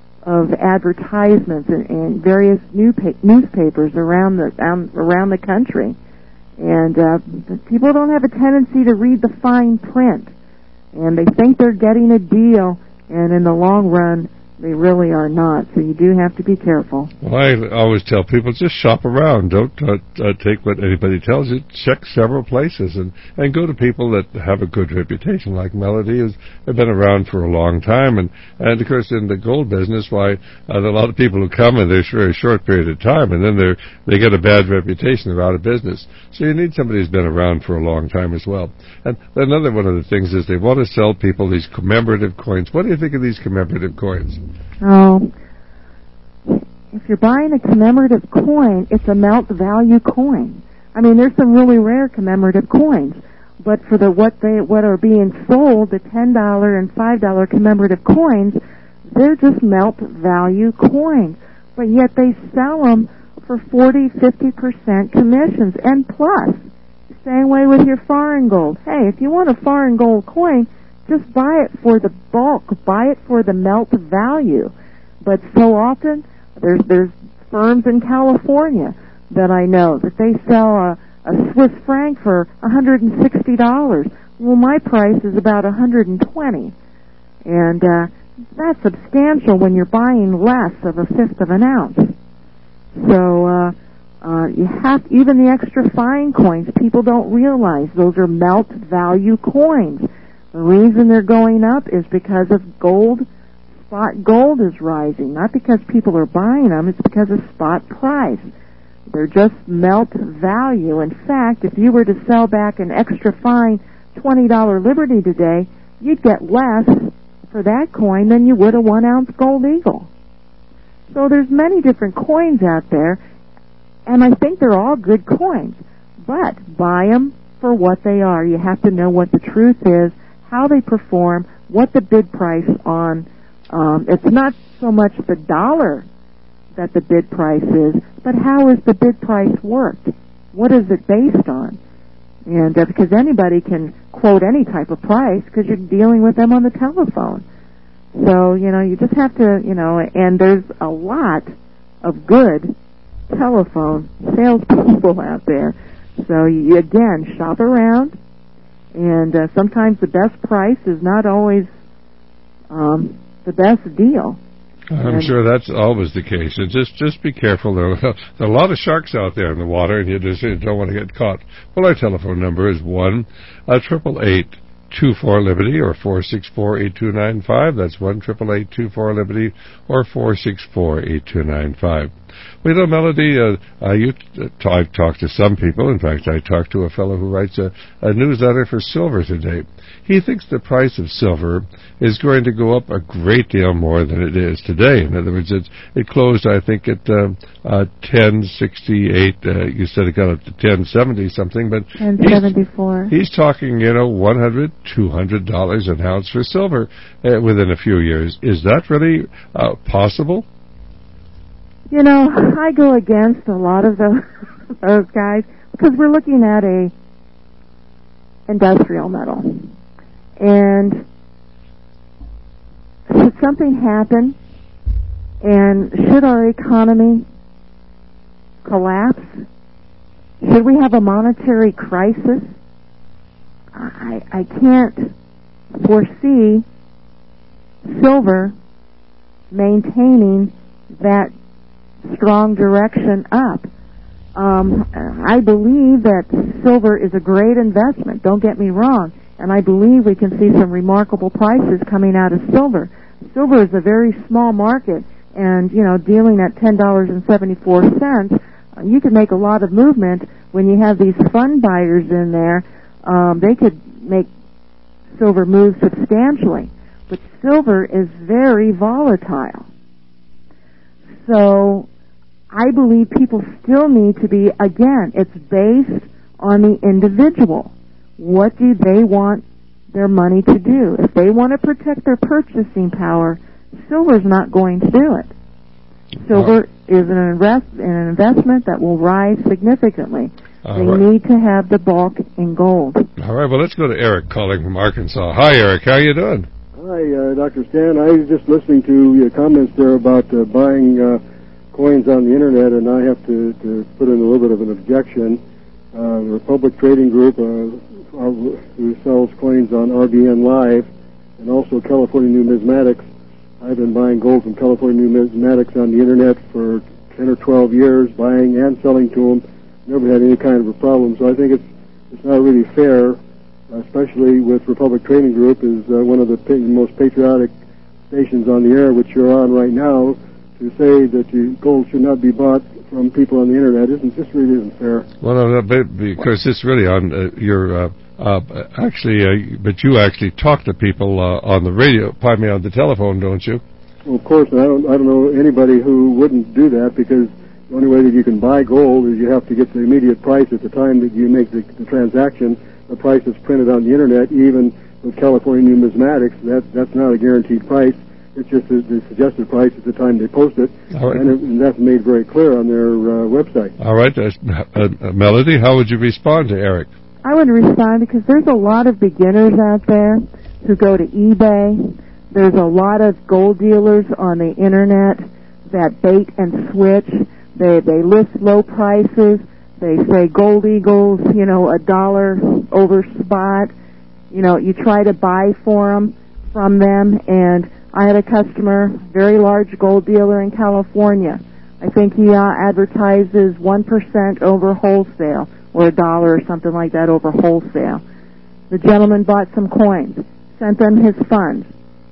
of advertisements in, in various new pa- newspapers around the um, around the country, and uh, people don't have a tendency to read the fine print, and they think they're getting a deal, and in the long run, they really are not. So you do have to be careful. Well, I always tell people, just shop around. Don't uh, uh, take what anybody tells you. Check several places and, and go to people that have a good reputation, like Melody, who's been around for a long time. And, and of course, in the gold business, why uh, there are a lot of people who come in a very short period of time, and then they they get a bad reputation. They're out of business. So you need somebody who's been around for a long time as well. And another one of the things is they want to sell people these commemorative coins. What do you think of these commemorative coins? Oh, if you're buying a commemorative coin, it's a melt value coin. I mean, there's some really rare commemorative coins, but for the what they what are being sold, the ten dollar and five dollar commemorative coins, they're just melt value coins. But yet they sell them for forty, fifty percent commissions, and plus, same way with your foreign gold. Hey, if you want a foreign gold coin, just buy it for the bulk. Buy it for the melt value. But so often, there's there's firms in California that I know that they sell a, a Swiss franc for one hundred sixty dollars. Well, my price is about one hundred twenty dollars. And uh, that's substantial when you're buying less of a fifth of an ounce. So uh, uh, you have, even the extra fine coins, people don't realize those are melt value coins. The reason they're going up is because of gold. Spot gold is rising, not because people are buying them. It's because of spot price. They're just melt value. In fact, if you were to sell back an extra fine twenty dollar Liberty today, you'd get less for that coin than you would a one-ounce gold eagle. So there's many different coins out there. and I think they're all good coins. But buy them for what they are. You have to know what the truth is, how they perform, what the bid price on. Um, it's not so much the dollar that the bid price is, but how is the bid price worked? What is it based on? And uh, because anybody can quote any type of price because you're dealing with them on the telephone. So, you know, you just have to, you know, and there's a lot of good telephone salespeople out there. So, you, again, shop around, and uh, sometimes the best price is not always um, the best deal. I'm sure that's always the case. And just just be careful. There are, there are a lot of sharks out there in the water, and you just you don't want to get caught. Well, our telephone number is one triple eight two four Liberty or four six four eight two nine five. That's one triple eight two four Liberty or four six four eight two nine five. Well, you know, Melody, uh, uh, you uh, t- I've talked to some people. In fact, I talked to a fellow who writes a, a newsletter for silver today. He thinks the price of silver is going to go up a great deal more than it is today. In other words, it, it closed, I think, at uh, uh, ten sixty-eight. Uh, you said it got up to ten seventy something, but ten seventy-four. He's, he's talking, you know, one hundred, two hundred dollars an ounce for silver uh, within a few years. Is that really uh, possible? You know, I go against a lot of those, those guys because we're looking at a industrial metal. And should something happen, and should our economy collapse, should we have a monetary crisis, I, I can't foresee silver maintaining that strong direction up. Um, I believe that silver is a great investment, don't get me wrong, and I believe we can see some remarkable prices coming out of silver. Silver is a very small market, and, you know, dealing at ten dollars and seventy-four cents, uh, you can make a lot of movement when you have these fund buyers in there. Um, they could make silver move substantially, but silver is very volatile. So I believe people still need to be, again, it's based on the individual. What do they want their money to do? If they want to protect their purchasing power, silver's not going to do it. Silver is an, invest, an investment that will rise significantly. All they right. need to have the bulk in gold. All right, well, let's go to Eric calling from Arkansas. Hi, Eric. How you doing? Hi, uh, Doctor Stan. I was just listening to your comments there about uh, buying uh, coins on the Internet, and I have to, to put in a little bit of an objection. Uh, the Republic Trading Group, uh, who sells coins on R B N Live, and also California Numismatics. I've been buying gold from California Numismatics on the Internet for ten or twelve years, buying and selling to them. Never had any kind of a problem, so I think it's it's not really fair, especially with Republic Trading Group, is uh, one of the pa- most patriotic stations on the air, which you're on right now, to say that you, gold should not be bought from people on the Internet isn't just really isn't fair. Well, no, no, because it's really on uh, your uh, uh, actually, uh, but you actually talk to people uh, on the radio, pardon me, on the telephone, don't you? Well, of course, and I don't, I don't know anybody who wouldn't do that, because the only way that you can buy gold is you have to get the immediate price at the time that you make the, the transaction. The price is printed on the Internet, even with California Numismatics. That that's not a guaranteed price. It's just the, the suggested price at the time they post it, right. and, it and that's made very clear on their uh, website. All right, uh, uh, Melody, how would you respond to Eric? I would respond because there's a lot of beginners out there who go to eBay. There's a lot of gold dealers on the Internet that bait and switch. They they list low prices. They say gold eagles, you know, a dollar over spot. You know, you try to buy for them from them, and I had a customer, very large gold dealer in California. I think he uh, advertises one percent over wholesale, or a dollar or something like that over wholesale. The gentleman bought some coins, sent them his funds.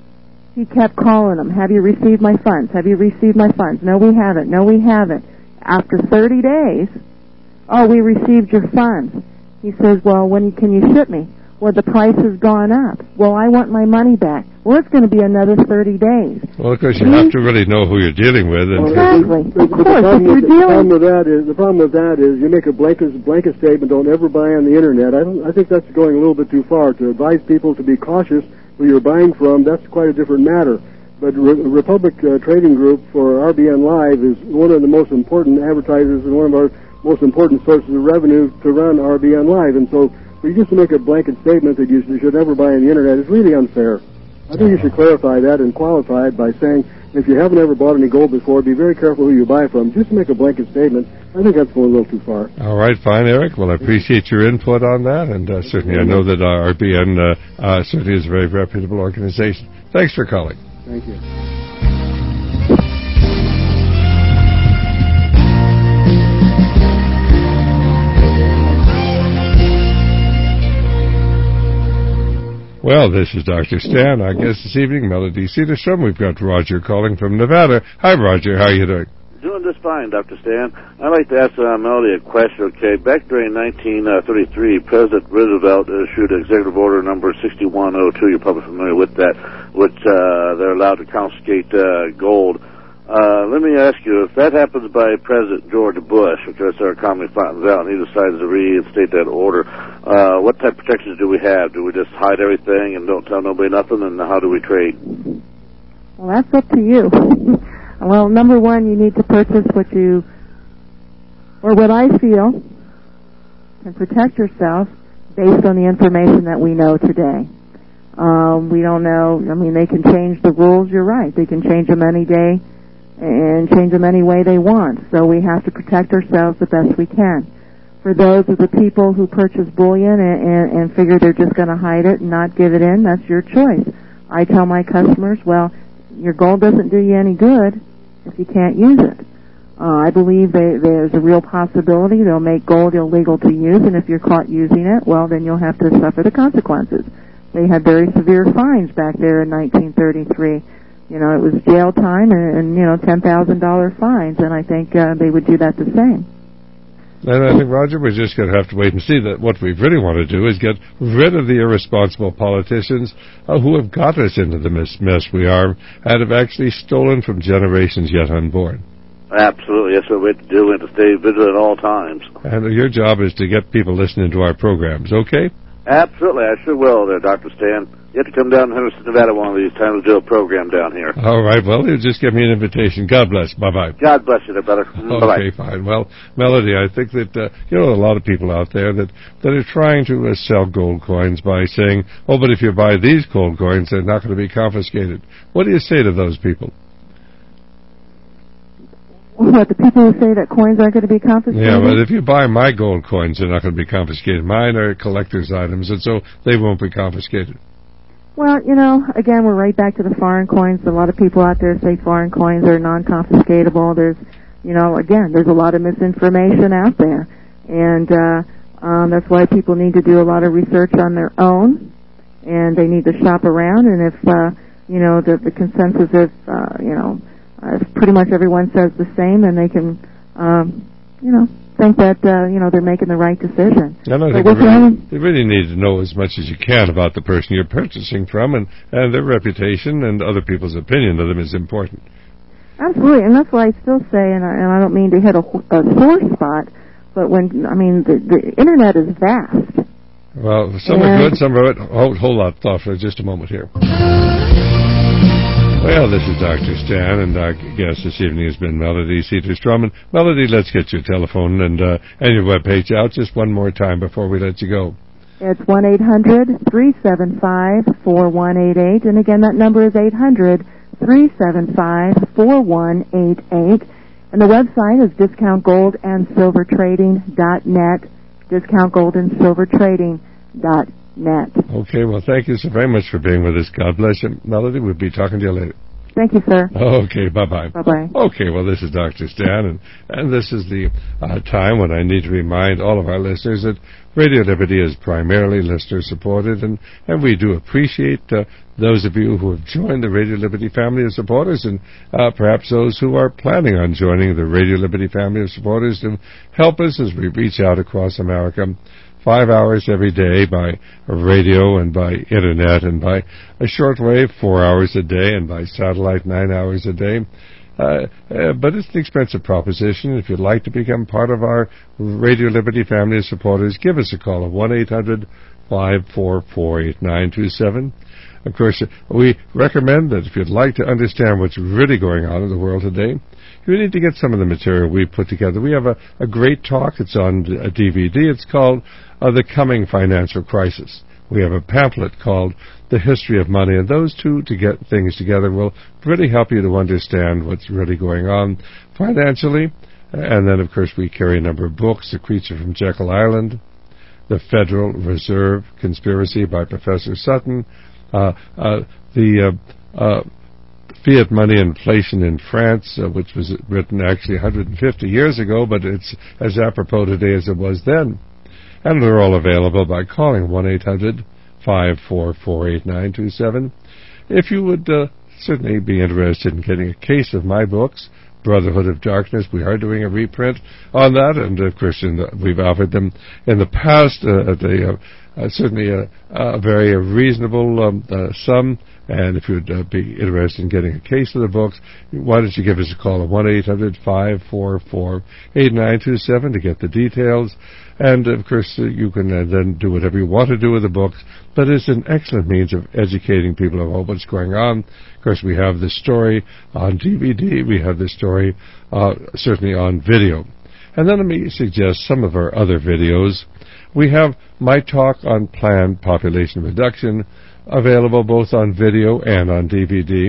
He kept calling them, have you received my funds? Have you received my funds? No, we haven't. No, we haven't. After thirty days, oh, we received your funds. He says, well, when can you ship me? Well, the price has gone up. Well, I want my money back. Well, it's going to be another thirty days. Well, of course, you have to really know who you're dealing with. And exactly. The, the, of the, course, problem if you're with, dealing... the problem with that is the problem with that is you make a blanket blanket statement. Don't ever buy on the internet. I don't. I think that's going a little bit too far. To advise people to be cautious who you're buying from, that's quite a different matter. But Re- Republic uh, Trading Group for R B N Live is one of the most important advertisers and one of our most important sources of revenue to run R B N Live. And so, for you just to make a blanket statement that you should never buy on the internet is really unfair. I think you should clarify that and qualify it by saying, if you haven't ever bought any gold before, be very careful who you buy from. Just make a blanket statement. I think that's going a little too far. All right, fine, Eric. Well, I appreciate your input on that, and uh, certainly I know that uh, R B N uh, uh, certainly is a very reputable organization. Thanks for calling. Thank you. Well, this is Doctor Stan. Our guest this evening, Melody Cedarstrom. We've got Roger calling from Nevada. Hi, Roger. How are you doing? Doing just fine, Doctor Stan. I'd like to ask uh, Melody a question, okay? Back during nineteen thirty-three, President Roosevelt issued Executive Order number sixty-one oh two. You're probably familiar with that, which uh, they're allowed to confiscate uh, gold. Uh, let me ask you, if that happens by President George Bush, because our economy flattens out and he decides to reinstate that order, uh, what type of protections do we have? Do we just hide everything and don't tell nobody nothing, and how do we trade? Well, that's up to you. Well, number one, you need to purchase what you, or what I feel, can protect yourself based on the information that we know today. Um, we don't know, I mean, they can change the rules, you're right. They can change them any day and change them any way they want. So we have to protect ourselves the best we can. For those of the people who purchase bullion and, and, and figure they're just going to hide it and not give it in, that's your choice. I tell my customers, well, your gold doesn't do you any good if you can't use it. Uh, I believe they, there's a real possibility they'll make gold illegal to use, and if you're caught using it, well, then you'll have to suffer the consequences. They had very severe fines back there in nineteen thirty-three. You know, it was jail time and, and you know, ten thousand dollars fines, and I think uh, they would do that the same. And I think, Roger, we're just going to have to wait and see. That what we really want to do is get rid of the irresponsible politicians uh, who have got us into the mess, mess we are and have actually stolen from generations yet unborn. Absolutely. That's what we have to do. We have to stay vigilant at all times. And your job is to get people listening to our programs, okay? Absolutely. I sure will there, Doctor Stan. You have to come down to Henderson, Nevada one of these times to do a program down here. All right. Well, you just give me an invitation. God bless. Bye-bye. God bless you there, brother. Bye-bye. Okay, fine. Well, Melody, I think that, uh, you know, a lot of people out there that, that are trying to uh, sell gold coins by saying, oh, but if you buy these gold coins, they're not going to be confiscated. What do you say to those people? What, the people who say that coins aren't going to be confiscated? Yeah, but if you buy my gold coins, they're not going to be confiscated. Mine are collector's items, and so they won't be confiscated. Well, you know, again, we're right back to the foreign coins. A lot of people out there say foreign coins are non-confiscatable. There's, you know, again, there's a lot of misinformation out there. And uh, um, that's why people need to do a lot of research on their own, and they need to shop around. And if, uh, you know, the, the consensus is, uh, you know, Uh, if pretty much everyone says the same, then they can, um, you know, think that, uh, you know, they're making the right decision. And I think you really, you really need to know as much as you can about the person you're purchasing from, and, and their reputation and other people's opinion of them is important. Absolutely, and that's why I still say, and I, and I don't mean to hit a, a sore spot, but when, I mean, the, the Internet is vast. Well, some and are good, some are... Hold, hold on, thought for just a moment here. Well, this is Doctor Stan, and our guest this evening has been Melody Cedarstrom. And Melody, let's get your telephone and uh, and your webpage out just one more time before we let you go. It's one eight hundred three seven five four one eight eight, and again, that number is eight hundred three seven five four one eight eight. And the website is discount gold and silver trading dot net, discount gold and silver trading dot net. Net. Okay, well, thank you so very much for being with us. God bless you, Melody. We'll be talking to you later. Thank you, sir. Okay, bye-bye. Bye-bye. Okay, well, this is Doctor Stan, and, and this is the uh, time when I need to remind all of our listeners that Radio Liberty is primarily listener-supported, and, and we do appreciate uh, those of you who have joined the Radio Liberty family of supporters, and uh, perhaps those who are planning on joining the Radio Liberty family of supporters to help us as we reach out across America five hours every day by radio and by internet and by a shortwave four hours a day and by satellite nine hours a day. Uh, uh, but it's an expensive proposition. If you'd like to become part of our Radio Liberty family of supporters, give us a call at one eight hundred five four four eight nine two seven. Of course, we recommend that if you'd like to understand what's really going on in the world today, you need to get some of the material we put together. We have a, a great talk. It's on a D V D. It's called uh, The Coming Financial Crisis. We have a pamphlet called The History of Money, and those two to get things together will really help you to understand what's really going on financially. And then, of course, we carry a number of books: The Creature from Jekyll Island, The Federal Reserve Conspiracy by Professor Sutton, uh, uh, the uh, uh, Fiat Money Inflation in France, uh, which was written actually one hundred fifty years ago, but it's as apropos today as it was then. And they're all available by calling one eight hundred five four four eight nine two seven. If you would uh, certainly be interested in getting a case of my books, Brotherhood of Darkness, we are doing a reprint on that, and of course in the, we've offered them in the past uh, at a, uh, uh, certainly a, a very reasonable um, uh, sum. And if you'd uh, be interested in getting a case of the books, why don't you give us a call at one eight hundred five four four eight nine two seven to get the details. And, of course, uh, you can uh, then do whatever you want to do with the books, but it's an excellent means of educating people about what's going on. Of course, we have the story on D V D. We have the story uh, certainly on video. And then let me suggest some of our other videos. We have my talk on planned population reduction, available both on video and on D V D.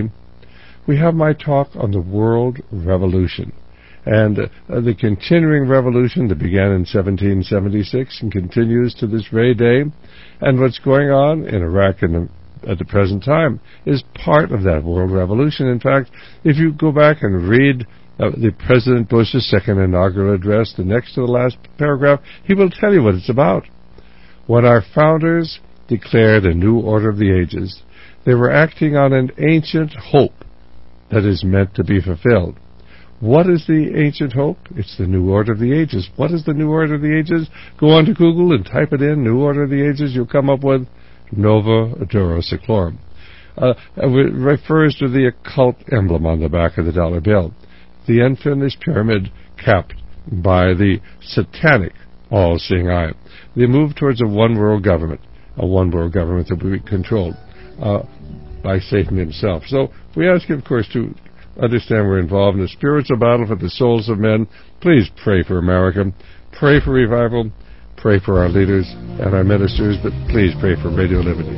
We have my talk on the world revolution and uh, the continuing revolution that began in seventeen seventy-six and continues to this very day, and what's going on in Iraq in the, at the present time is part of that world revolution. In fact, if you go back and read uh, the President Bush's second inaugural address, the next to the last paragraph, he will tell you what it's about. When our founders declared a new order of the ages, they were acting on an ancient hope that is meant to be fulfilled. What is the ancient hope? It's the new order of the ages. What is the new order of the ages? Go on to Google and type it in, new order of the ages. You'll come up with Nova Dura Seclorum. Uh, it refers to the occult emblem on the back of the dollar bill, the unfinished pyramid capped by the satanic all-seeing eye. They move towards a one-world government, a one-world government that will be controlled uh, by Satan himself. So we ask you, of course, to understand we're involved in a spiritual battle for the souls of men. Please pray for America. Pray for revival. Pray for our leaders and our ministers, but please pray for Radio Liberty.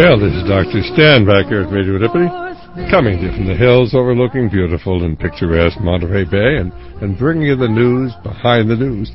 Well, this is Doctor Stan back here at Radio Liberty, coming to you from the hills overlooking beautiful and picturesque Monterey Bay and, and bringing you the news behind the news.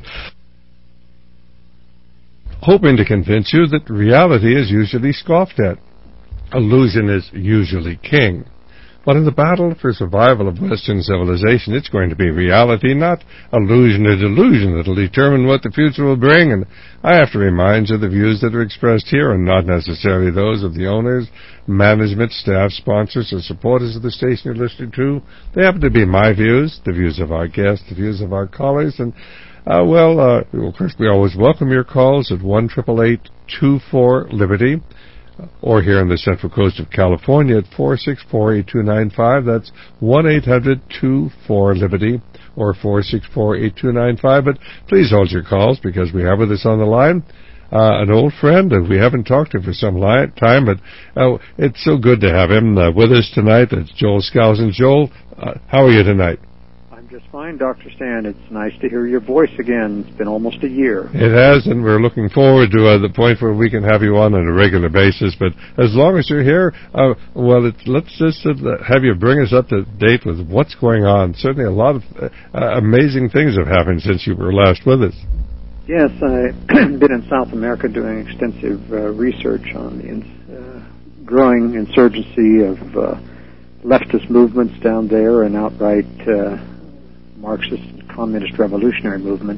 Hoping to convince you that reality is usually scoffed at. Illusion is usually king. But in the battle for survival of Western civilization, it's going to be reality, not illusion or delusion, that will determine what the future will bring. And I have to remind you the views that are expressed here are not necessarily those of the owners, management, staff, sponsors, or supporters of the station you're listening to. They happen to be my views, the views of our guests, the views of our callers. And, uh, well, uh, of course, we always welcome your calls at one eight eight eight, two four, Liberty. Or here on the Central Coast of California at four six four, eight two nine five. That's one eight hundred, two four, Liberty or four six four, eight two nine five. But please hold your calls because we have with us on the line uh, an old friend, and we haven't talked to him for some li- time, but uh, it's so good to have him uh, with us tonight. It's Joel Skousen. Joel, uh, how are you tonight? Just fine, Doctor Stan. It's nice to hear your voice again. It's been almost a year. It has, and we're looking forward to uh, the point where we can have you on on a regular basis. But as long as you're here, uh, well, it's, let's just uh, have you bring us up to date with what's going on. Certainly a lot of uh, amazing things have happened since you were last with us. Yes, I've been in South America doing extensive uh, research on the uh, growing insurgency of uh, leftist movements down there and outright uh, Marxist and communist revolutionary movements.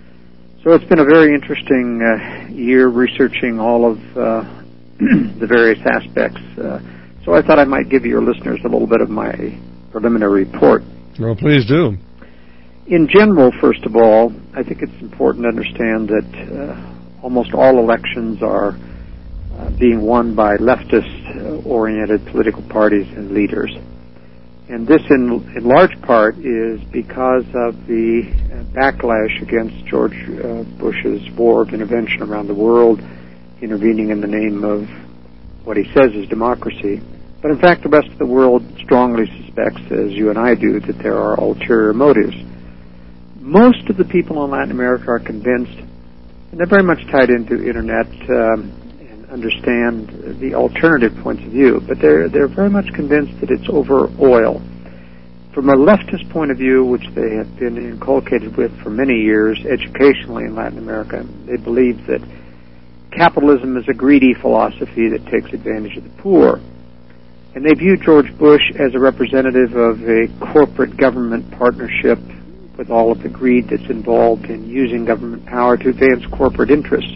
So it's been a very interesting uh, year researching all of uh, the various aspects. Uh, so I thought I might give your listeners a little bit of my preliminary report. Well, please do. In general, first of all, I think it's important to understand that uh, almost all elections are uh, being won by leftist-oriented political parties and leaders. And this, in, in large part, is because of the backlash against George uh, Bush's war of intervention around the world, intervening in the name of what he says is democracy. But in fact, the rest of the world strongly suspects, as you and I do, that there are ulterior motives. Most of the people in Latin America are convinced, and they're very much tied into Internet, um, understand the alternative points of view, but they're they're very much convinced that it's over oil. From a leftist point of view, which they have been inculcated with for many years educationally in Latin America, they believe that capitalism is a greedy philosophy that takes advantage of the poor. And they view George Bush as a representative of a corporate government partnership with all of the greed that's involved in using government power to advance corporate interests.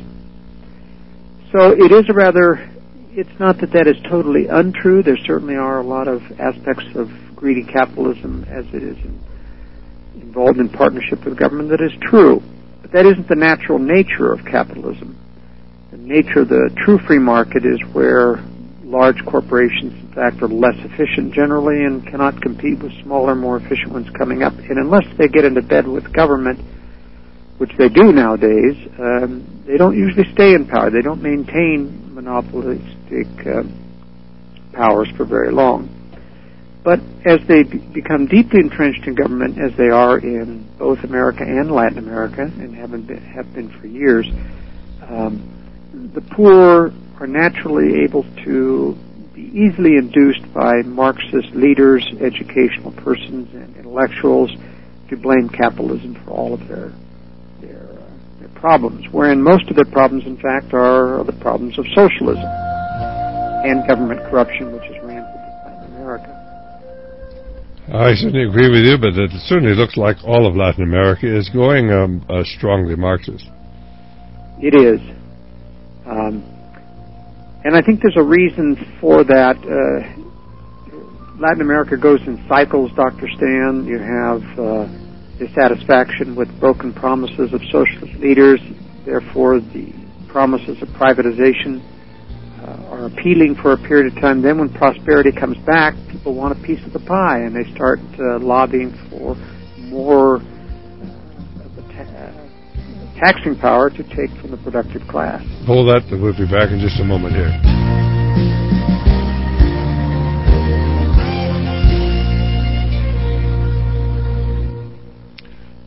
So it is a rather, it's not that that is totally untrue. There certainly are a lot of aspects of greedy capitalism as it is in, involved in partnership with government that is true. But that isn't the natural nature of capitalism. The nature of the true free market is where large corporations, in fact, are less efficient generally and cannot compete with smaller, more efficient ones coming up. And unless they get into bed with government, which they do nowadays, um, they don't usually stay in power. They don't maintain monopolistic uh, powers for very long. But as they be- become deeply entrenched in government, as they are in both America and Latin America, and have been, have been for years, um, the poor are naturally able to be easily induced by Marxist leaders, educational persons, and intellectuals to blame capitalism for all of their Their, uh, their problems, wherein most of their problems, in fact, are the problems of socialism and government corruption, which is rampant in Latin America. I certainly agree with you, but it certainly looks like all of Latin America is going um, uh, strongly Marxist. It is. Um, and I think there's a reason for that. Uh, Latin America goes in cycles, Doctor Stan. You have Uh, dissatisfaction with broken promises of socialist leaders. Therefore, the promises of privatization uh, are appealing for a period of time. Then when prosperity comes back, people want a piece of the pie, and they start uh, lobbying for more uh, of the ta- taxing power to take from the productive class. Hold that. We'll be back in just a moment here.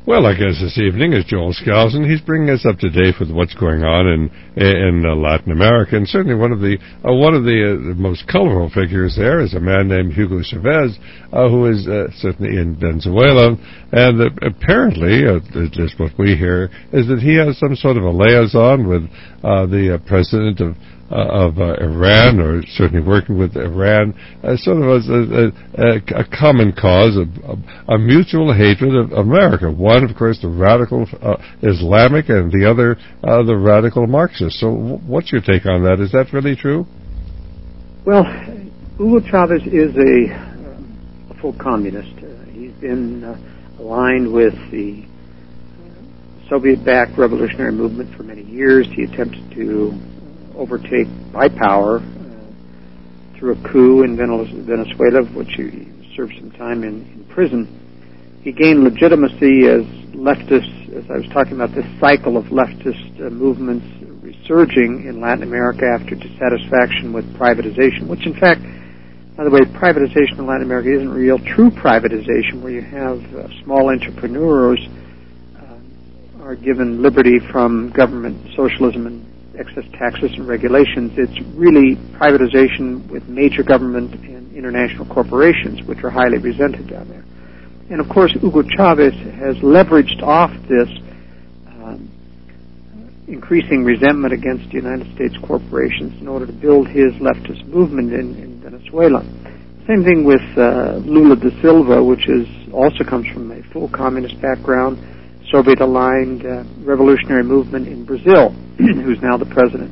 Well, I guess this evening is Joel Skousen. He's bringing us up to date with what's going on in in uh, Latin America, and certainly one of the uh, one of the, uh, the most colorful figures there is a man named Hugo Chavez, uh, who is uh, certainly in Venezuela, and uh, apparently, uh, at least what we hear, is that he has some sort of a liaison with uh, the uh, president of. Uh, of uh, Iran, or certainly working with Iran, uh, sort of as a, a, a common cause, of, a, a mutual hatred of America. One, of course, the radical uh, Islamic, and the other, uh, the radical Marxist. So w- what's your take on that? Is that really true? Well, Hugo Chavez is a, uh, a full communist. Uh, he's been uh, aligned with the Soviet-backed revolutionary movement for many years. He attempted to overtake by power uh, through a coup in Venezuela, of which he served some time in, in prison. He gained legitimacy as leftists, as I was talking about, this cycle of leftist uh, movements resurging in Latin America after dissatisfaction with privatization, which in fact, by the way, privatization in Latin America isn't real true privatization, where you have uh, small entrepreneurs uh, are given liberty from government socialism and excess taxes and regulations. It's really privatization with major government and international corporations, which are highly resented down there. And of course, Hugo Chavez has leveraged off this um, increasing resentment against United States corporations in order to build his leftist movement in, in Venezuela. Same thing with uh, Lula da Silva, which is also comes from a full communist background, Soviet-aligned uh, revolutionary movement in Brazil, who's now the president.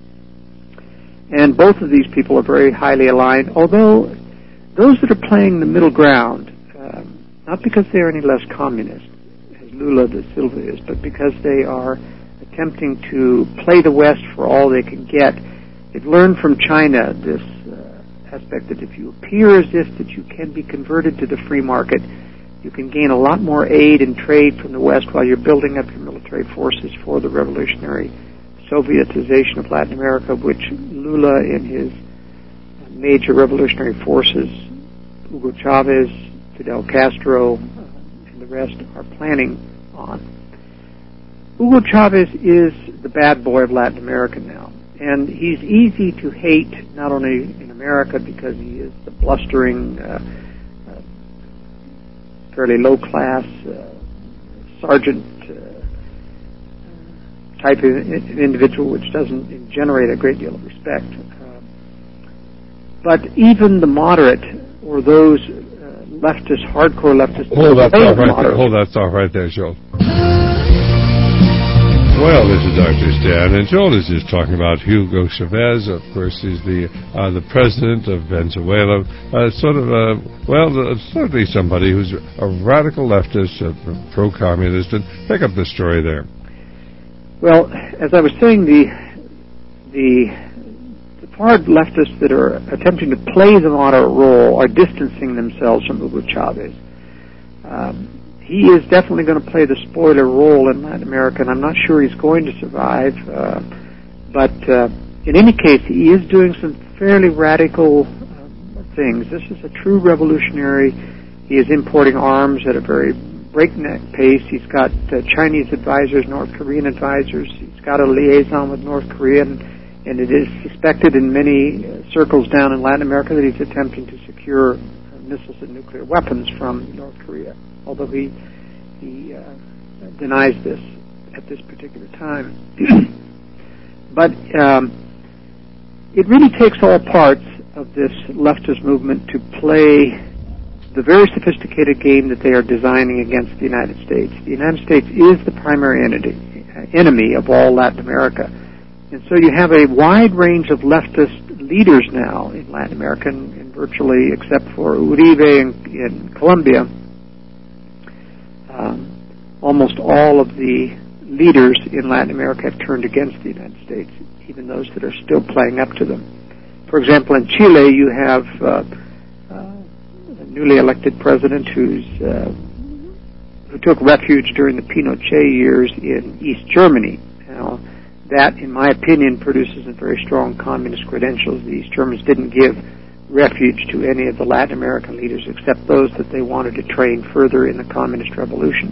And both of these people are very highly aligned, although those that are playing the middle ground, um, not because they are any less communist, as Lula da Silva is, but because they are attempting to play the West for all they can get. They've learned from China this uh, aspect that if you appear as if that you can be converted to the free market, you can gain a lot more aid and trade from the West while you're building up your military forces for the revolutionary Sovietization of Latin America, which Lula and his major revolutionary forces, Hugo Chavez, Fidel Castro, uh, and the rest, are planning on. Hugo Chavez is the bad boy of Latin America now, and he's easy to hate not only in America because he is the blustering, uh, fairly low-class uh, sergeant uh, type of individual, which doesn't generate a great deal of respect. Uh, but even the moderate, or those uh, leftist, hardcore leftist... Hold that thought right there. Hold that thought right there, Joel. Well, this is Doctor Stan, and Joel is just talking about Hugo Chavez. Of course, he's the uh, the president of Venezuela. Uh, sort of, uh, well, uh, certainly somebody who's a radical leftist, uh, pro-communist. And pick up the story there. Well, as I was saying, the the, the far leftists that are attempting to play the moderate role are distancing themselves from Hugo Chavez. Um, He is definitely going to play the spoiler role in Latin America, and I'm not sure he's going to survive. Uh, but uh, in any case, he is doing some fairly radical uh, things. This is a true revolutionary. He is importing arms at a very breakneck pace. He's got uh, Chinese advisors, North Korean advisors. He's got a liaison with North Korea, and, and it is suspected in many uh, circles down in Latin America that he's attempting to secure uh, missiles and nuclear weapons from North Korea, although he he uh, denies this at this particular time. But um, it really takes all parts of this leftist movement to play the very sophisticated game that they are designing against the United States. The United States is the primary entity, uh, enemy of all Latin America. And so you have a wide range of leftist leaders now in Latin America, and, and virtually except for Uribe in, in Colombia, Um, almost all of the leaders in Latin America have turned against the United States, even those that are still playing up to them. For example, in Chile, you have uh, uh, a newly elected president who's uh, who took refuge during the Pinochet years in East Germany. Now, that, in my opinion, produces a very strong communist credentials. The East Germans didn't give refuge to any of the Latin American leaders except those that they wanted to train further in the communist revolution.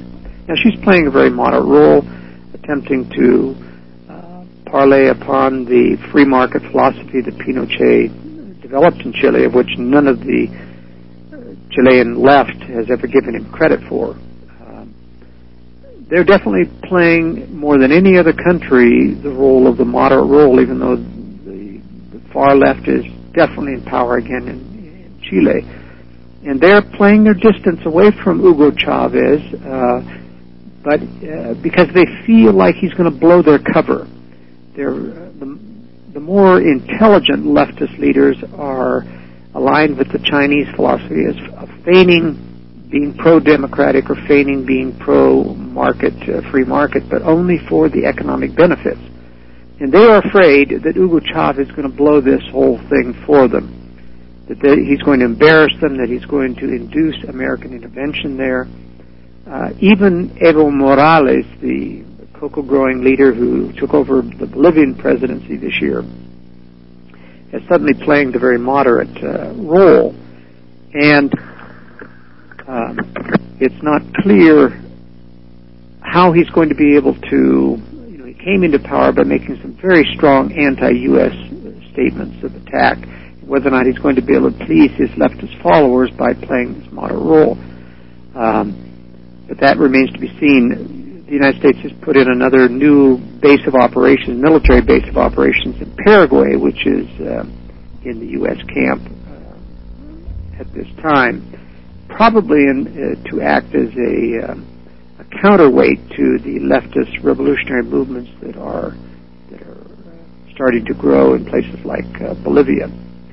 Now, she's playing a very moderate role, attempting to uh, parlay upon the free market philosophy that Pinochet developed in Chile, of which none of the Chilean left has ever given him credit for. Um, they're definitely playing, more than any other country, the role of the moderate role, even though the, the far left is definitely in power again in, in Chile. And they're playing their distance away from Hugo Chavez, uh, but uh, because they feel like he's going to blow their cover. They're, uh, the, the more intelligent leftist leaders are aligned with the Chinese philosophy as of feigning being pro-democratic or feigning being pro-market, uh, free market, but only for the economic benefits. And they are afraid that Hugo Chavez is going to blow this whole thing for them, that they, he's going to embarrass them, that he's going to induce American intervention there. Uh, even Evo Morales, the cocoa-growing leader who took over the Bolivian presidency this year, is suddenly playing the very moderate uh, role. And um, it's not clear how he's going to be able to, you know, he came into power by making some very strong anti-U S statements of attack, whether or not he's going to be able to please his leftist followers by playing this moderate role. Um, but that remains to be seen. The United States has put in another new base of operations, military base of operations in Paraguay, which is uh, in the U S camp uh, at this time, probably in, uh, to act as a, um, a counterweight to the leftist revolutionary movements that are that are uh, starting to grow in places like uh, Bolivia.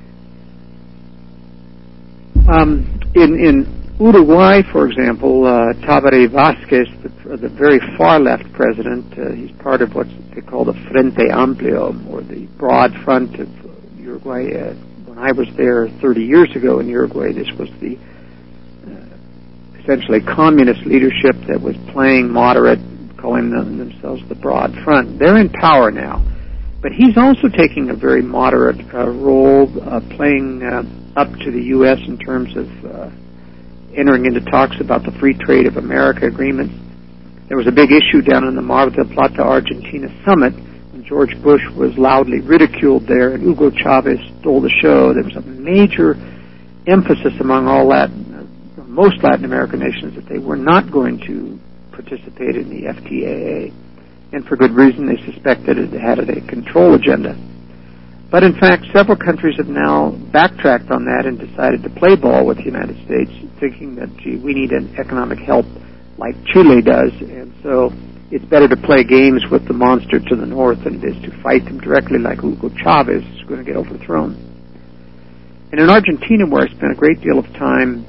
Um, in, in Uruguay, for example, uh, Tabaré Vázquez, the, the very far-left president, uh, he's part of what they call the Frente Amplio, or the broad front of Uruguay. Uh, when I was there thirty years ago in Uruguay, this was the uh, essentially communist leadership that was playing moderate, calling them, themselves the broad front. They're in power now. But he's also taking a very moderate uh, role, uh, playing uh, up to the U S in terms of uh, entering into talks about the Free Trade of America agreements. There was a big issue down in the Mar del Plata, Argentina summit when George Bush was loudly ridiculed there and Hugo Chavez stole the show. There was a major emphasis among all Latin, uh, most Latin American nations that they were not going to participate in the F T A A. And for good reason, they suspected it had a control agenda. But in fact, several countries have now backtracked on that and decided to play ball with the United States, thinking that, gee, we need an economic help like Chile does, and so it's better to play games with the monster to the north than it is to fight them directly like Hugo Chavez is going to get overthrown. And in Argentina, where I spent a great deal of time,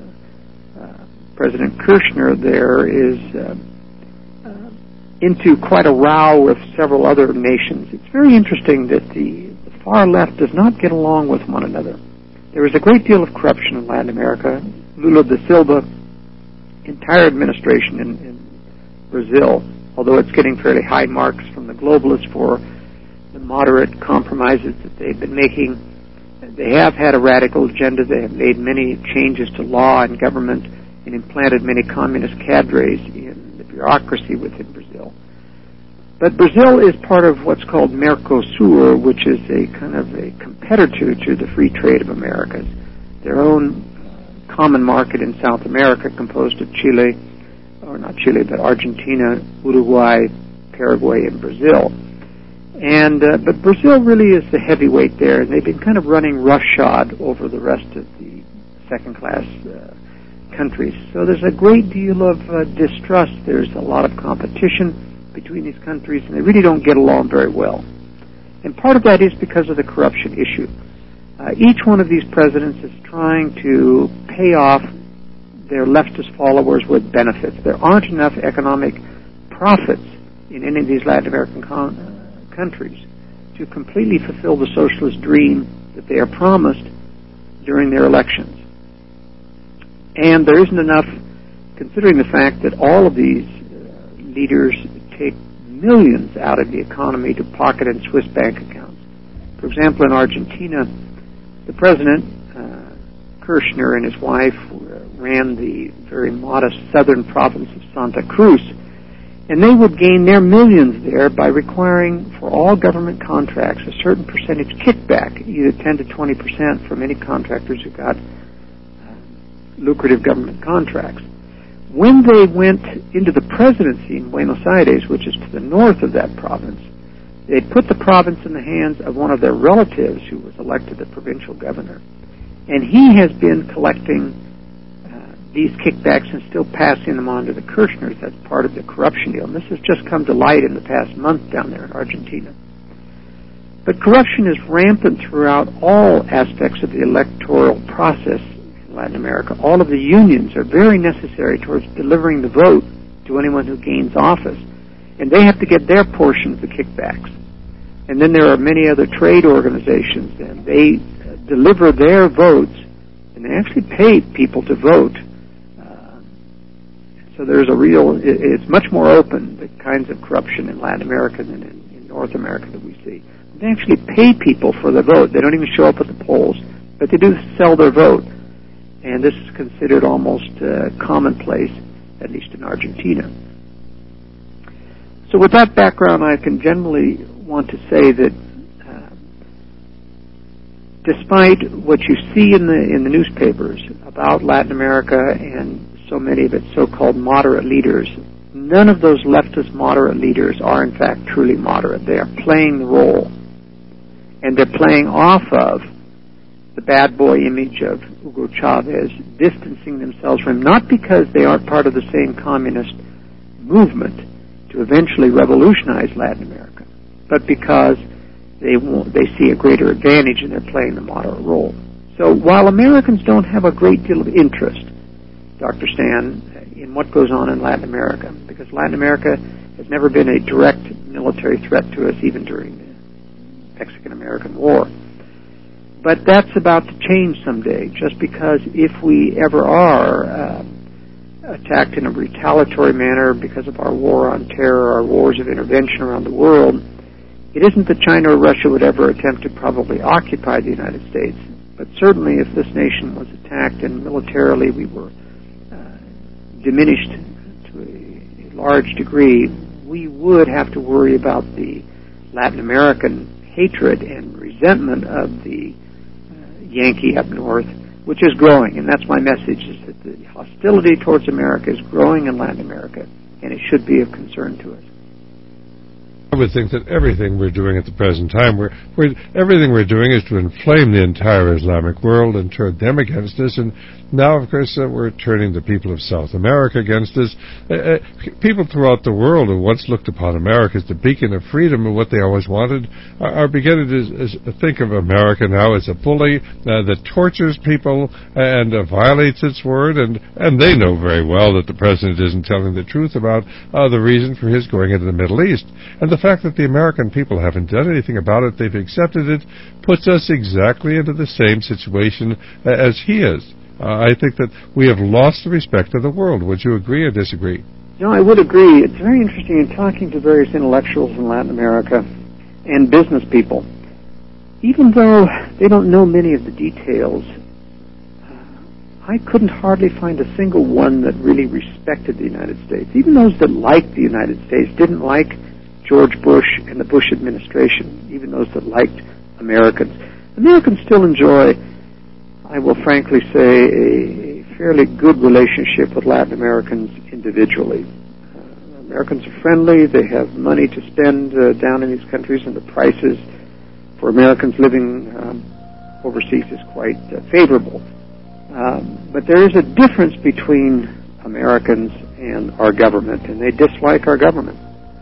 uh, uh, President Kirchner there is uh, uh, into quite a row with several other nations. It's very interesting that the far left does not get along with one another. There is a great deal of corruption in Latin America. Lula da Silva, entire administration in, in Brazil, although it's getting fairly high marks from the globalists for the moderate compromises that they've been making, they have had a radical agenda. They have made many changes to law and government and implanted many communist cadres in the bureaucracy within Brazil. But Brazil is part of what's called Mercosur, which is a kind of a competitor to the Free Trade of Americas, their own common market in South America composed of Chile, or not Chile, but Argentina, Uruguay, Paraguay, and Brazil. And uh, but Brazil really is the heavyweight there, and they've been kind of running roughshod over the rest of the second-class uh, countries. So there's a great deal of uh, distrust. There's a lot of competition between these countries, and they really don't get along very well. And part of that is because of the corruption issue. Uh, each one of these presidents is trying to pay off their leftist followers with benefits. There aren't enough economic profits in any of these Latin American con- uh, countries to completely fulfill the socialist dream that they are promised during their elections. And there isn't enough, considering the fact that all of these uh, leaders take millions out of the economy to pocket in Swiss bank accounts. For example, in Argentina, the president, uh, Kirchner, and his wife ran the very modest southern province of Santa Cruz. And they would gain their millions there by requiring for all government contracts a certain percentage kickback, either ten to twenty percent from any contractors who got uh, lucrative government contracts. When they went into the presidency in Buenos Aires, which is to the north of that province, they put the province in the hands of one of their relatives who was elected the provincial governor. And he has been collecting uh, these kickbacks and still passing them on to the Kirchners. That's part of the corruption deal. And this has just come to light in the past month down there in Argentina. But corruption is rampant throughout all aspects of the electoral process in Latin America. All of the unions are very necessary towards delivering the vote to anyone who gains office. And they have to get their portion of the kickbacks. And then there are many other trade organizations, and they uh, deliver their votes, and they actually pay people to vote. Uh, so there's a real, it, it's much more open, the kinds of corruption in Latin America than in, in North America that we see. They actually pay people for the vote. They don't even show up at the polls, but they do sell their vote. And this is considered almost uh, commonplace, at least in Argentina. So with that background, I can generally want to say that uh, despite what you see in the in the newspapers about Latin America and so many of its so-called moderate leaders, none of those leftist moderate leaders are in fact truly moderate. They are playing the role, and they're playing off of the bad boy image of Hugo Chavez, distancing themselves from him, not because they aren't part of the same communist movement to eventually revolutionize Latin America, but because they won't, they see a greater advantage and they're playing the moderate role. So while Americans don't have a great deal of interest, Doctor Stan, in what goes on in Latin America, because Latin America has never been a direct military threat to us, even during the Mexican-American War. But that's about to change someday, just because if we ever are uh, attacked in a retaliatory manner because of our war on terror, our wars of intervention around the world, it isn't that China or Russia would ever attempt to probably occupy the United States, but certainly if this nation was attacked and militarily we were uh, diminished to a, a large degree, we would have to worry about the Latin American hatred and resentment of the uh, Yankee up north, which is growing. And that's my message, is that the hostility towards America is growing in Latin America, and it should be of concern to us. I would think that everything we're doing at the present time, we're, we're, everything we're doing is to inflame the entire Islamic world and turn them against us. And now, of course, uh, we're turning the people of South America against us. Uh, uh, people throughout the world who once looked upon America as the beacon of freedom and what they always wanted are, are beginning to uh, think of America now as a bully uh, that tortures people and uh, violates its word. And, and they know very well that the president isn't telling the truth about uh, the reason for his going into the Middle East. And the fact that the American people haven't done anything about it, they've accepted it, puts us exactly into the same situation uh, as he is. Uh, I think that we have lost the respect of the world. Would you agree or disagree? No, I would agree. It's very interesting in talking to various intellectuals in Latin America and business people. Even though they don't know many of the details, I couldn't hardly find a single one that really respected the United States. Even those that liked the United States didn't like George Bush and the Bush administration, even those that liked Americans. Americans still enjoy, I will frankly say, a fairly good relationship with Latin Americans individually. Uh, Americans are friendly. They have money to spend uh, down in these countries, and the prices for Americans living um, overseas is quite uh, favorable. Um, but there is a difference between Americans and our government, and they dislike our government.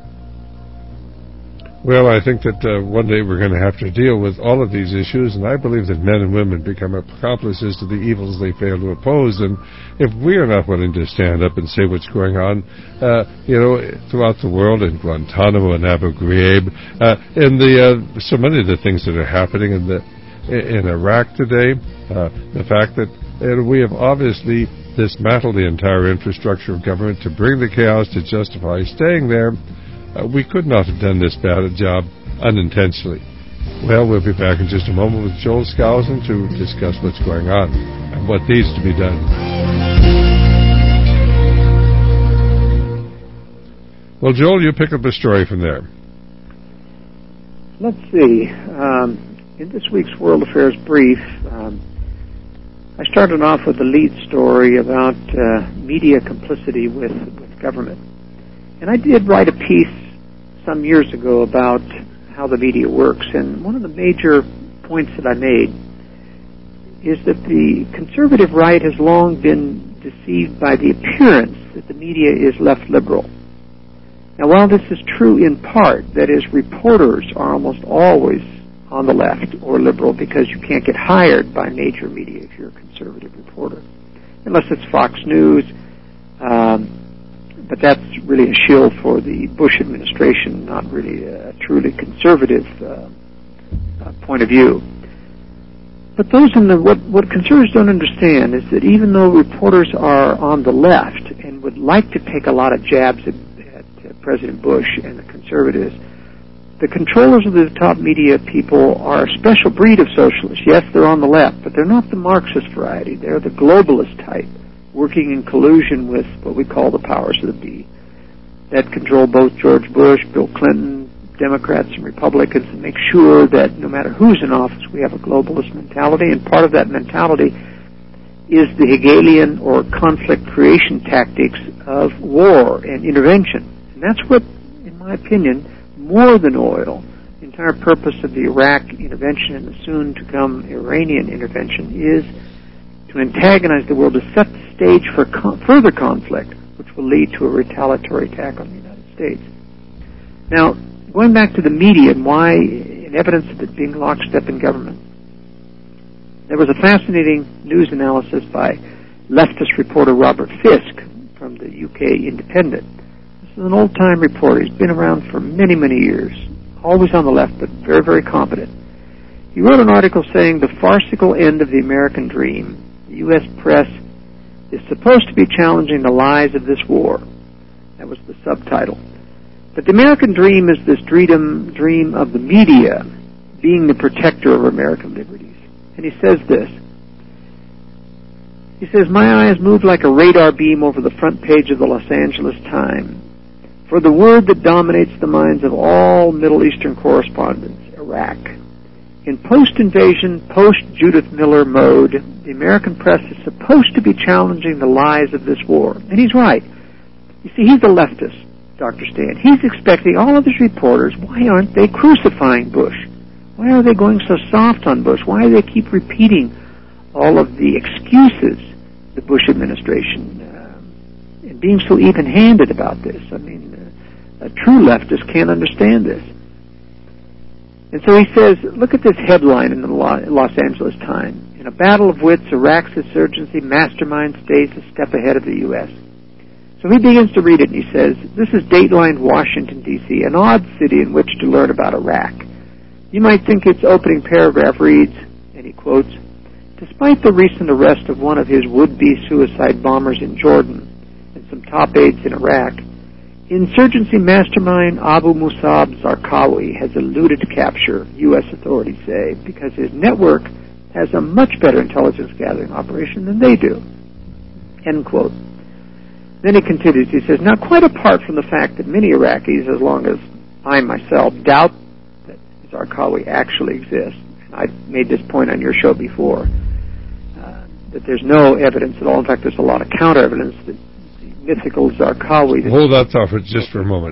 Well, I think that uh, one day we're going to have to deal with all of these issues, and I believe that men and women become accomplices to the evils they fail to oppose. And if we are not willing to stand up and say what's going on, uh, you know, throughout the world, in Guantanamo and Abu Ghraib, uh, in the uh, so many of the things that are happening in the in Iraq today, uh, the fact that uh, we have obviously dismantled the entire infrastructure of government to bring the chaos to justify staying there. Uh, we could not have done this bad a job unintentionally. Well, we'll be back in just a moment with Joel Skousen to discuss what's going on and what needs to be done. Well, Joel, you pick up the story from there. Let's see. Um, in this week's World Affairs Brief, um, I started off with a lead story about uh, media complicity with, with government. And I did write a piece some years ago about how the media works. And one of the major points that I made is that the conservative right has long been deceived by the appearance that the media is left liberal. Now, while this is true in part, that is, reporters are almost always on the left or liberal because you can't get hired by major media if you're a conservative reporter, unless it's Fox News, um, but that's really a shield for the Bush administration, not really a truly conservative uh, uh, point of view. But those in the, what, what conservatives don't understand is that even though reporters are on the left and would like to take a lot of jabs at President Bush and the conservatives, the controllers of the top media people are a special breed of socialists. Yes, they're on the left, but they're not the Marxist variety. They're the globalist type, working in collusion with what we call the powers that be, that control both George Bush, Bill Clinton, Democrats and Republicans, and make sure that no matter who's in office, we have a globalist mentality, and part of that mentality is the Hegelian or conflict creation tactics of war and intervention. And that's what, in my opinion, more than oil, the entire purpose of the Iraq intervention and the soon-to-come Iranian intervention is to antagonize the world, to set the stage for con- further conflict, which will lead to a retaliatory attack on the United States. Now, going back to the media and why, and evidence of it being lockstep in government, there was a fascinating news analysis by leftist reporter Robert Fisk from the U K Independent. An old-time reporter. He's been around for many, many years, always on the left, but very, very competent. He wrote an article saying the farcical end of the American dream. The U S press is supposed to be challenging the lies of this war. That was the subtitle. But the American dream is this dream, dream of the media being the protector of American liberties. And he says this. He says, my eyes moved like a radar beam over the front page of the Los Angeles Times for the word that dominates the minds of all Middle Eastern correspondents, Iraq. In post-invasion, post-Judith Miller mode, the American press is supposed to be challenging the lies of this war. And he's right. You see, he's a leftist, Doctor Stan. He's expecting all of his reporters, why aren't they crucifying Bush? Why are they going so soft on Bush? Why do they keep repeating all of the excuses the Bush administration uh, and being so even-handed about this? I mean, a true leftist can't understand this. And so he says, look at this headline in the Los Angeles Times. In a battle of wits, Iraq's insurgency mastermind stays a step ahead of the U S. So he begins to read it, and he says, this is datelined Washington, D C, an odd city in which to learn about Iraq. You might think its opening paragraph reads, and he quotes, despite the recent arrest of one of his would-be suicide bombers in Jordan and some top aides in Iraq, insurgency mastermind Abu Musab Zarqawi has eluded capture, U S authorities say, because his network has a much better intelligence gathering operation than they do. End quote. Then he continues, he says, now quite apart from the fact that many Iraqis, as long as I myself, doubt that Zarqawi actually exists, and I made this point on your show before, uh, that there's no evidence at all. In fact, there's a lot of counter-evidence that mythical Zarqawi. Hold that thought for just for a moment.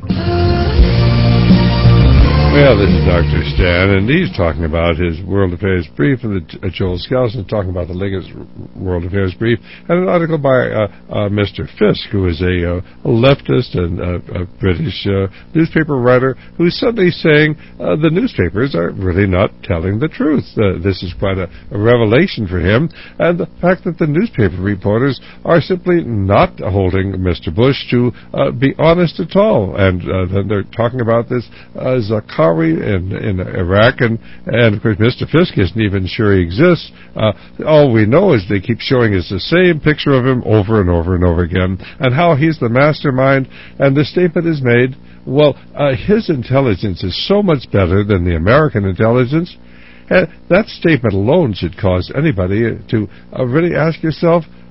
Well, this is Doctor Stan, and he's talking about his World Affairs Brief, and the, uh, Joel Skousen is talking about the latest World Affairs Brief, and an article by uh, uh, Mister Fisk, who is a, uh, a leftist and uh, a British uh, newspaper writer, who's suddenly saying uh, the newspapers are really not telling the truth. Uh, this is quite a, a revelation for him, and the fact that the newspaper reporters are simply not holding Mister Bush to uh, be honest at all, and uh, then they're talking about this uh, Zarqawi In, in Iraq, and, and of course Mister Fisk isn't even sure he exists. Uh, all we know is they keep showing us the same picture of him over and over and over again, and how he's the mastermind, and the statement is made, well, uh, his intelligence is so much better than the American intelligence. Uh, that statement alone should cause anybody to uh, really ask yourself,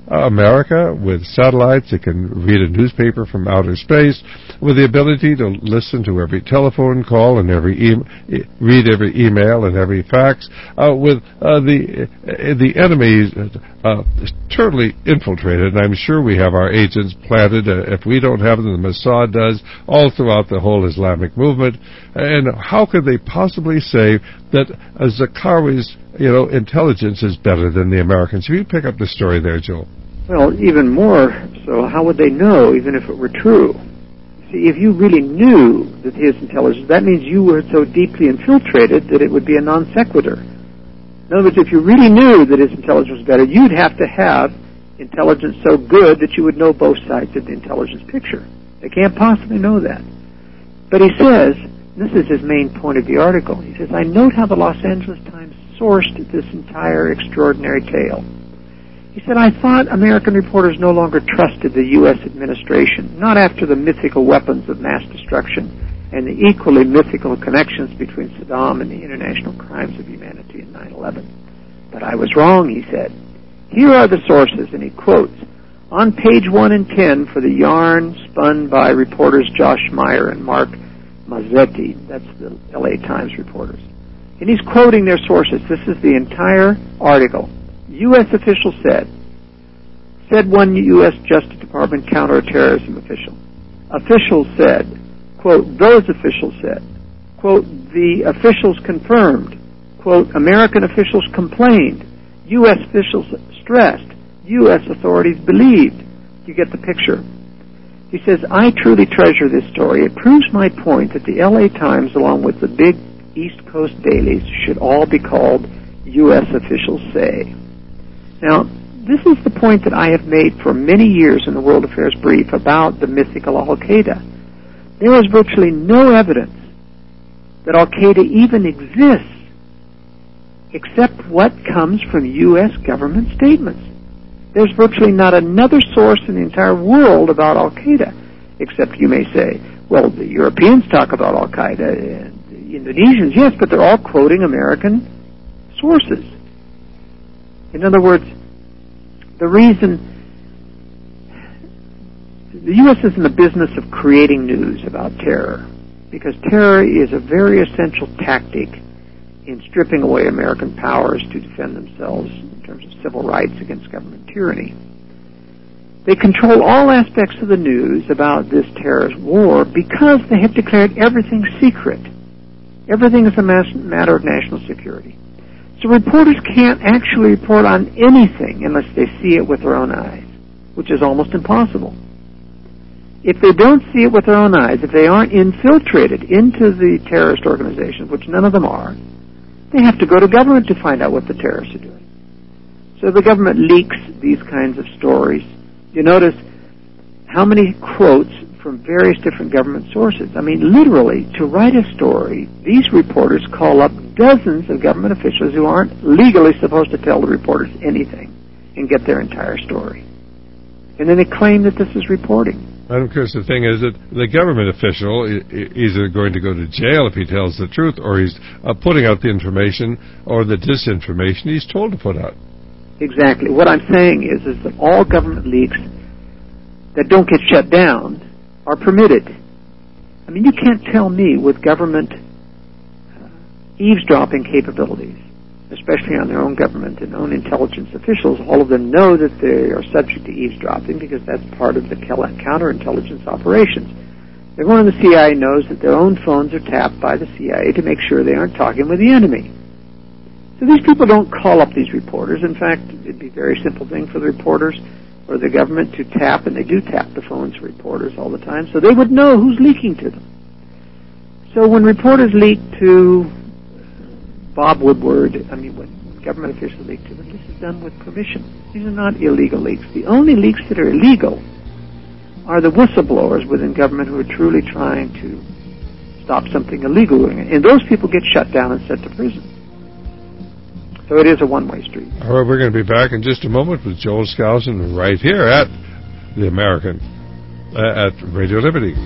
uh, America with satellites that can read a newspaper from outer space, with the ability to listen to every telephone call and every e- read every email and every fax, uh, with uh, the uh, the enemy uh, totally infiltrated. And I'm sure we have our agents planted. Uh, if we don't have them, the Mossad does, all throughout the whole Islamic movement. And how could they possibly say that uh, Zarqawi's, you know, intelligence is better than the Americans? If you pick up the story there, Joel. Well, even more so, how would they know, even if it were true? See, if you really knew that his intelligence, that means you were so deeply infiltrated that it would be a non sequitur. In other words, if you really knew that his intelligence was better, you'd have to have intelligence so good that you would know both sides of the intelligence picture. They can't possibly know that. But he says, this is his main point of the article, he says, I note how the Los Angeles Times sourced this entire extraordinary tale. He said, I thought American reporters no longer trusted the U S administration, not after the mythical weapons of mass destruction and the equally mythical connections between Saddam and the international crimes of humanity in nine eleven. But I was wrong, he said. Here are the sources, and he quotes, on page one and ten for the yarn spun by reporters Josh Meyer and Mark Mazzetti, that's the L A Times reporters. And he's quoting their sources. This is the entire article. U S official said, said one U S Justice Department counterterrorism official. Officials said, quote, those officials said, quote, the officials confirmed, quote, American officials complained, U S officials stressed, U S authorities believed. You get the picture. He says, I truly treasure this story. It proves my point that the L A Times, along with the big East Coast dailies, should all be called U S officials say. Now, this is the point that I have made for many years in the World Affairs Brief about the mythical Al-Qaeda. There is virtually no evidence that Al-Qaeda even exists except what comes from U S government statements. There's virtually not another source in the entire world about Al-Qaeda, except you may say, well, the Europeans talk about Al-Qaeda, and the Indonesians, yes, but they're all quoting American sources. In other words, the reason the U S is in the business of creating news about terror, because terror is a very essential tactic in stripping away American powers to defend themselves in terms of civil rights against government tyranny. They control all aspects of the news about this terrorist war because they have declared everything secret. Everything is a matter of national security. So reporters can't actually report on anything unless they see it with their own eyes, which is almost impossible. If they don't see it with their own eyes, if they aren't infiltrated into the terrorist organization, which none of them are, they have to go to government to find out what the terrorists are doing. So the government leaks these kinds of stories. You notice how many quotes from various different government sources. I mean, literally, to write a story, these reporters call up dozens of government officials who aren't legally supposed to tell the reporters anything and get their entire story. And then they claim that this is reporting. And of course, the thing is that the government official is either going to go to jail if he tells the truth, or he's uh, putting out the information or the disinformation he's told to put out. Exactly. What I'm saying is, is that all government leaks that don't get shut down are permitted. I mean, you can't tell me with government uh, eavesdropping capabilities, especially on their own government and own intelligence officials, all of them know that they are subject to eavesdropping because that's part of the counterintelligence operations. Everyone in the C I A knows that their own phones are tapped by the C I A to make sure they aren't talking with the enemy. So these people don't call up these reporters. In fact, it'd be a very simple thing for the reporters or the government to tap, and they do tap the phones of reporters all the time, so they would know who's leaking to them. So when reporters leak to Bob Woodward, I mean, when government officials leak to them, this is done with permission. These are not illegal leaks. The only leaks that are illegal are the whistleblowers within government who are truly trying to stop something illegal, and those people get shut down and sent to prison. So it is a one-way street. All right, we're going to be back in just a moment with Joel Skousen right here at the American, uh, at Radio Liberty.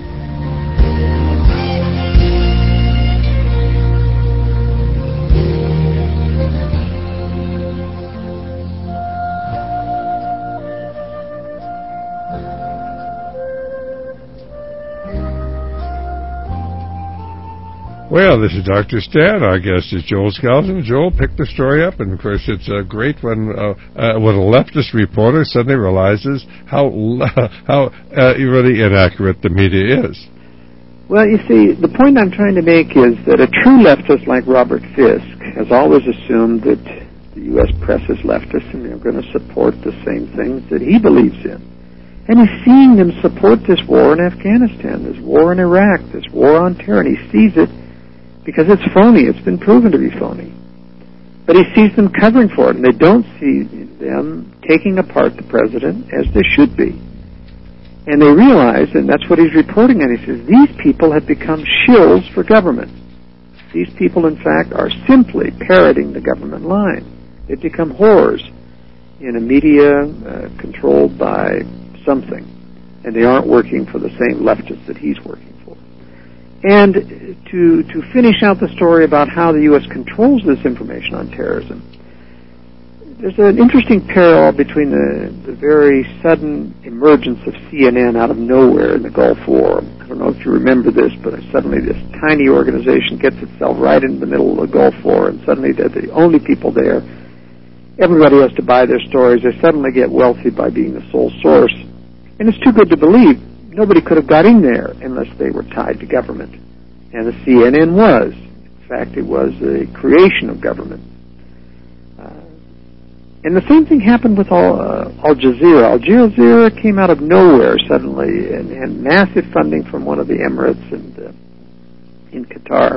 Well, this is Doctor Stan. Our guest is Joel Skousen. Joel picked the story up, and of course it's uh, great when uh, uh, when a leftist reporter suddenly realizes how how uh, really inaccurate the media is. Well, you see, the point I'm trying to make is that a true leftist like Robert Fisk has always assumed that the U S press is leftist and they're going to support the same things that he believes in. And he's seeing them support this war in Afghanistan, this war in Iraq, this war on terror, and he sees it because it's phony. It's been proven to be phony. But he sees them covering for it, and they don't see them taking apart the president as they should be. And they realize, and that's what he's reporting on, he says, these people have become shills for government. These people, in fact, are simply parroting the government line. They've become whores in a media uh, controlled by something, and they aren't working for the same leftists that he's working for. And to to finish out the story about how the U S controls this information on terrorism, there's an interesting parallel between the, the very sudden emergence of C N N out of nowhere in the Gulf War. I don't know if you remember this, but suddenly this tiny organization gets itself right in the middle of the Gulf War, and suddenly they're the only people there. Everybody has to buy their stories. They suddenly get wealthy by being the sole source. And it's too good to believe. Nobody could have got in there unless they were tied to government. And the C N N was. In fact, it was a creation of government. Uh, and the same thing happened with Al, uh, Al Jazeera. Al Jazeera came out of nowhere suddenly and had massive funding from one of the Emirates and uh, in Qatar.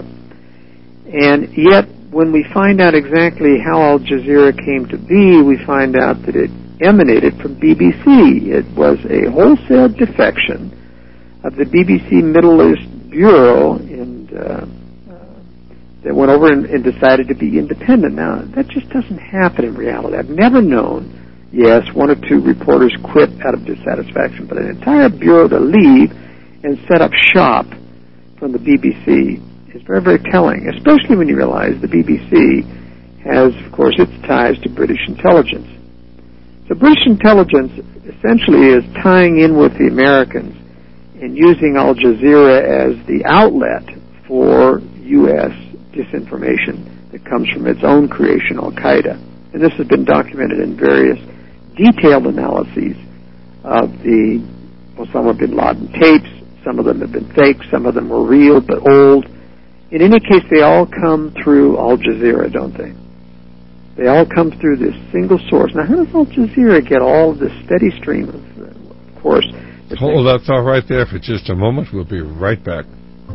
And yet, when we find out exactly how Al Jazeera came to be, we find out that it emanated from B B C. It was a wholesale defection of the B B C Middle East Bureau and uh, uh, that went over and, and decided to be independent. Now, that just doesn't happen in reality. I've never known, yes, one or two reporters quit out of dissatisfaction, but an entire bureau to leave and set up shop from the B B C is very, very telling, especially when you realize the B B C has, of course, its ties to British intelligence. So British intelligence essentially is tying in with the Americans and using Al Jazeera as the outlet for U S disinformation that comes from its own creation, Al-Qaeda. And this has been documented in various detailed analyses of the Osama bin Laden tapes. Some of them have been fake, some of them were real but old. In any case, they all come through Al Jazeera, don't they? They all come through this single source. Now, how does Al Jazeera get all of this steady stream of, uh, of course... Hold that thought right there for just a moment. We'll be right back.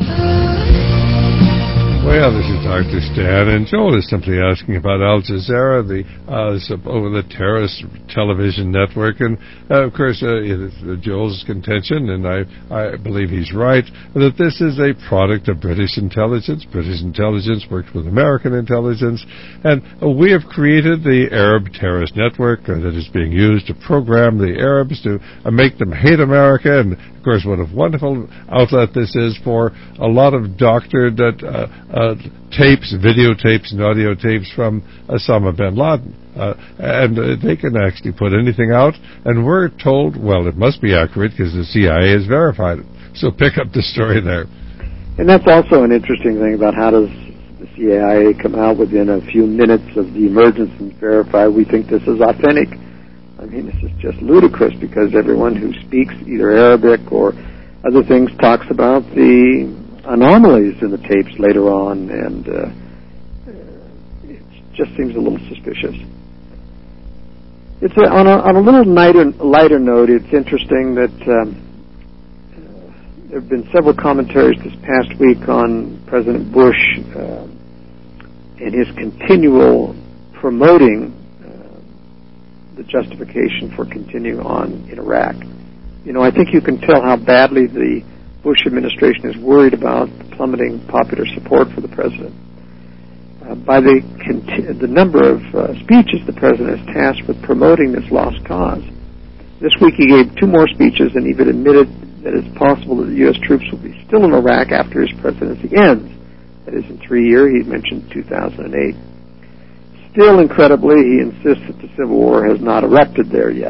Well, this is Doctor Stan, and Joel is simply asking about Al Jazeera, the uh, over the terrorist television network, and uh, of course, uh, it is Joel's contention, and I, I believe he's right, that this is a product of British intelligence. British intelligence worked with American intelligence, and uh, we have created the Arab terrorist network uh, that is being used to program the Arabs to uh, make them hate America, and of course, what a wonderful outlet this is for a lot of doctored uh, uh, tapes, videotapes, and audio tapes from Osama bin Laden. Uh, and uh, they can actually put anything out, and we're told, well, it must be accurate because the C I A has verified it. So pick up the story there. And that's also an interesting thing about how does the C I A come out within a few minutes of the emergence and verify we think this is authentic. I mean, this is just ludicrous because everyone who speaks either Arabic or other things talks about the anomalies in the tapes later on, and uh, it just seems a little suspicious. It's a, on, a, on a little lighter, lighter note, it's interesting that um, uh, there have been several commentaries this past week on President Bush uh, and his continual promoting the justification for continuing on in Iraq. You know, I think you can tell how badly the Bush administration is worried about plummeting popular support for the president uh, by the conti- the number of uh, speeches the president is tasked with promoting this lost cause. This week he gave two more speeches and even admitted that it's possible that the U S troops will be still in Iraq after his presidency ends. That is, in three years. He mentioned two thousand eight. Still, incredibly, he insists that the Civil War has not erupted there yet.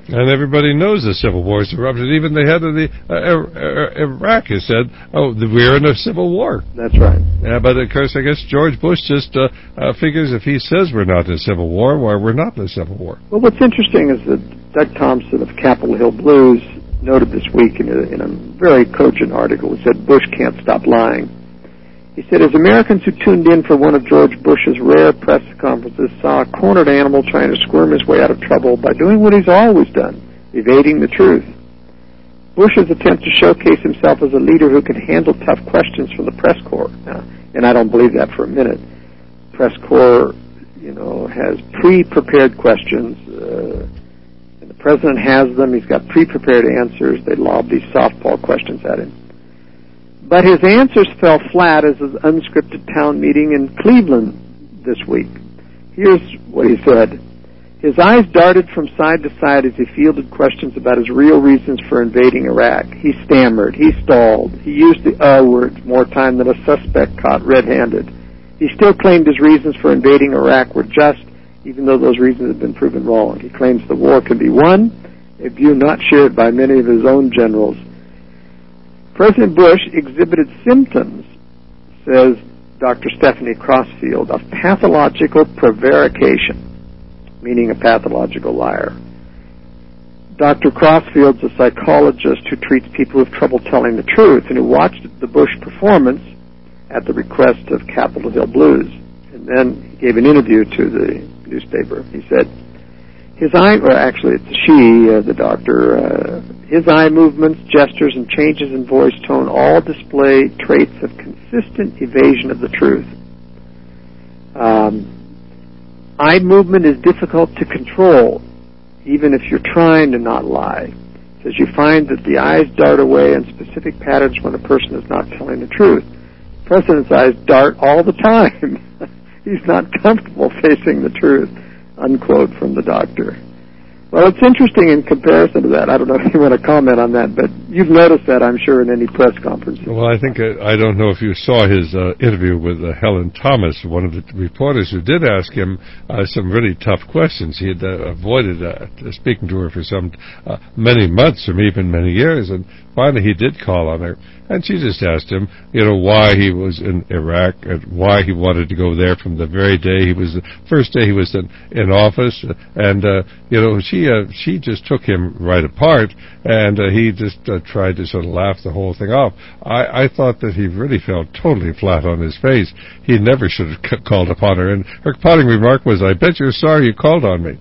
And everybody knows the civil war has erupted. Even the head of the uh, Iraq has said, oh, we're in a civil war. That's right. Yeah, but of course, I guess George Bush just uh, uh, figures if he says we're not in a civil war, well, we're not in a civil war. Well, what's interesting is that Doug Thompson of Capitol Hill Blues noted this week in a, in a very cogent article that said Bush can't stop lying. He said, as Americans who tuned in for one of George Bush's rare press conferences saw a cornered animal trying to squirm his way out of trouble by doing what he's always done, evading the truth. Bush's attempt to showcase himself as a leader who could handle tough questions from the press corps. Now, and I don't believe that for a minute. Press corps, you know, has pre-prepared questions. Uh, and the president has them. He's got pre-prepared answers. They lob these softball questions at him. But his answers fell flat as his unscripted town meeting in Cleveland this week. Here's what he said. His eyes darted from side to side as he fielded questions about his real reasons for invading Iraq. He stammered. He stalled. He used the uh words more time than a suspect caught red-handed. He still claimed his reasons for invading Iraq were just, even though those reasons had been proven wrong. He claims the war can be won, a view not shared by many of his own generals. President Bush exhibited symptoms, says Doctor Stephanie Crossfield, of pathological prevarication, meaning a pathological liar. Doctor Crossfield's a psychologist who treats people with trouble telling the truth and who watched the Bush performance at the request of Capitol Hill Blues. And then he gave an interview to the newspaper. He said, his eye, or actually it's she, uh, the doctor, uh, his eye movements, gestures, and changes in voice tone all display traits of consistent evasion of the truth. Um, eye movement is difficult to control, even if you're trying to not lie. It says you find that the eyes dart away in specific patterns when a person is not telling the truth. The president's eyes dart all the time. He's not comfortable facing the truth, unquote from the doctor. Well, it's interesting in comparison to that. I don't know if you want to comment on that, but you've noticed that, I'm sure, in any press conference. Well, I think, uh, I don't know if you saw his uh, interview with uh, Helen Thomas, one of the reporters who did ask him uh, some really tough questions. He had uh, avoided uh, speaking to her for some uh, many months or even many years, and finally he did call on her. And she just asked him, you know, why he was in Iraq and why he wanted to go there from the very day he was, the first day he was in, in office. And, uh, you know, she uh, she just took him right apart, and uh, he just uh, tried to sort of laugh the whole thing off. I, I thought that he really fell totally flat on his face. He never should have c- called upon her. And her parting remark was, I bet you're sorry you called on me.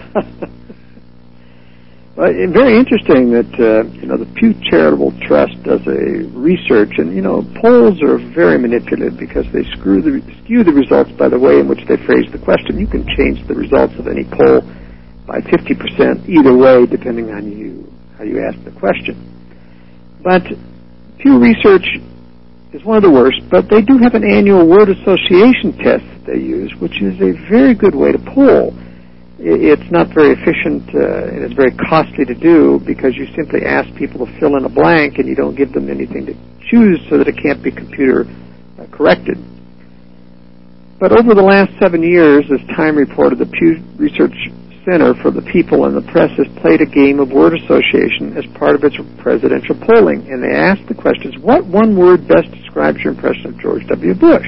Well, it's very interesting that, uh, you know, the Pew Charitable Trust does a research, and, you know, polls are very manipulative because they screw the, skew the results by the way in which they phrase the question. You can change the results of any poll by fifty percent either way, depending on you how you ask the question. But Pew Research is one of the worst, but they do have an annual word association test that they use, which is a very good way to poll. It's not very efficient, uh, and it's very costly to do because you simply ask people to fill in a blank and you don't give them anything to choose so that it can't be computer uh, corrected. But over the last seven years, as Time reported, the Pew Research Center for the People and the Press has played a game of word association as part of its presidential polling, and they asked the questions, what one word best describes your impression of George W. Bush?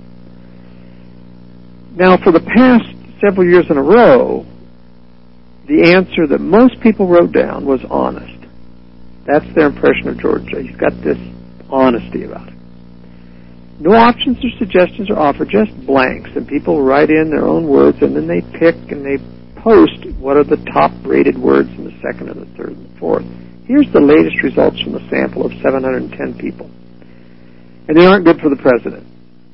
Now, for the past several years in a row, the answer that most people wrote down was honest. That's their impression of George. He's got this honesty about it. No options or suggestions are offered, just blanks, and people write in their own words, and then they pick and they post what are the top-rated words in the second and the third and the fourth. Here's the latest results from a sample of seven hundred ten people. And they aren't good for the president.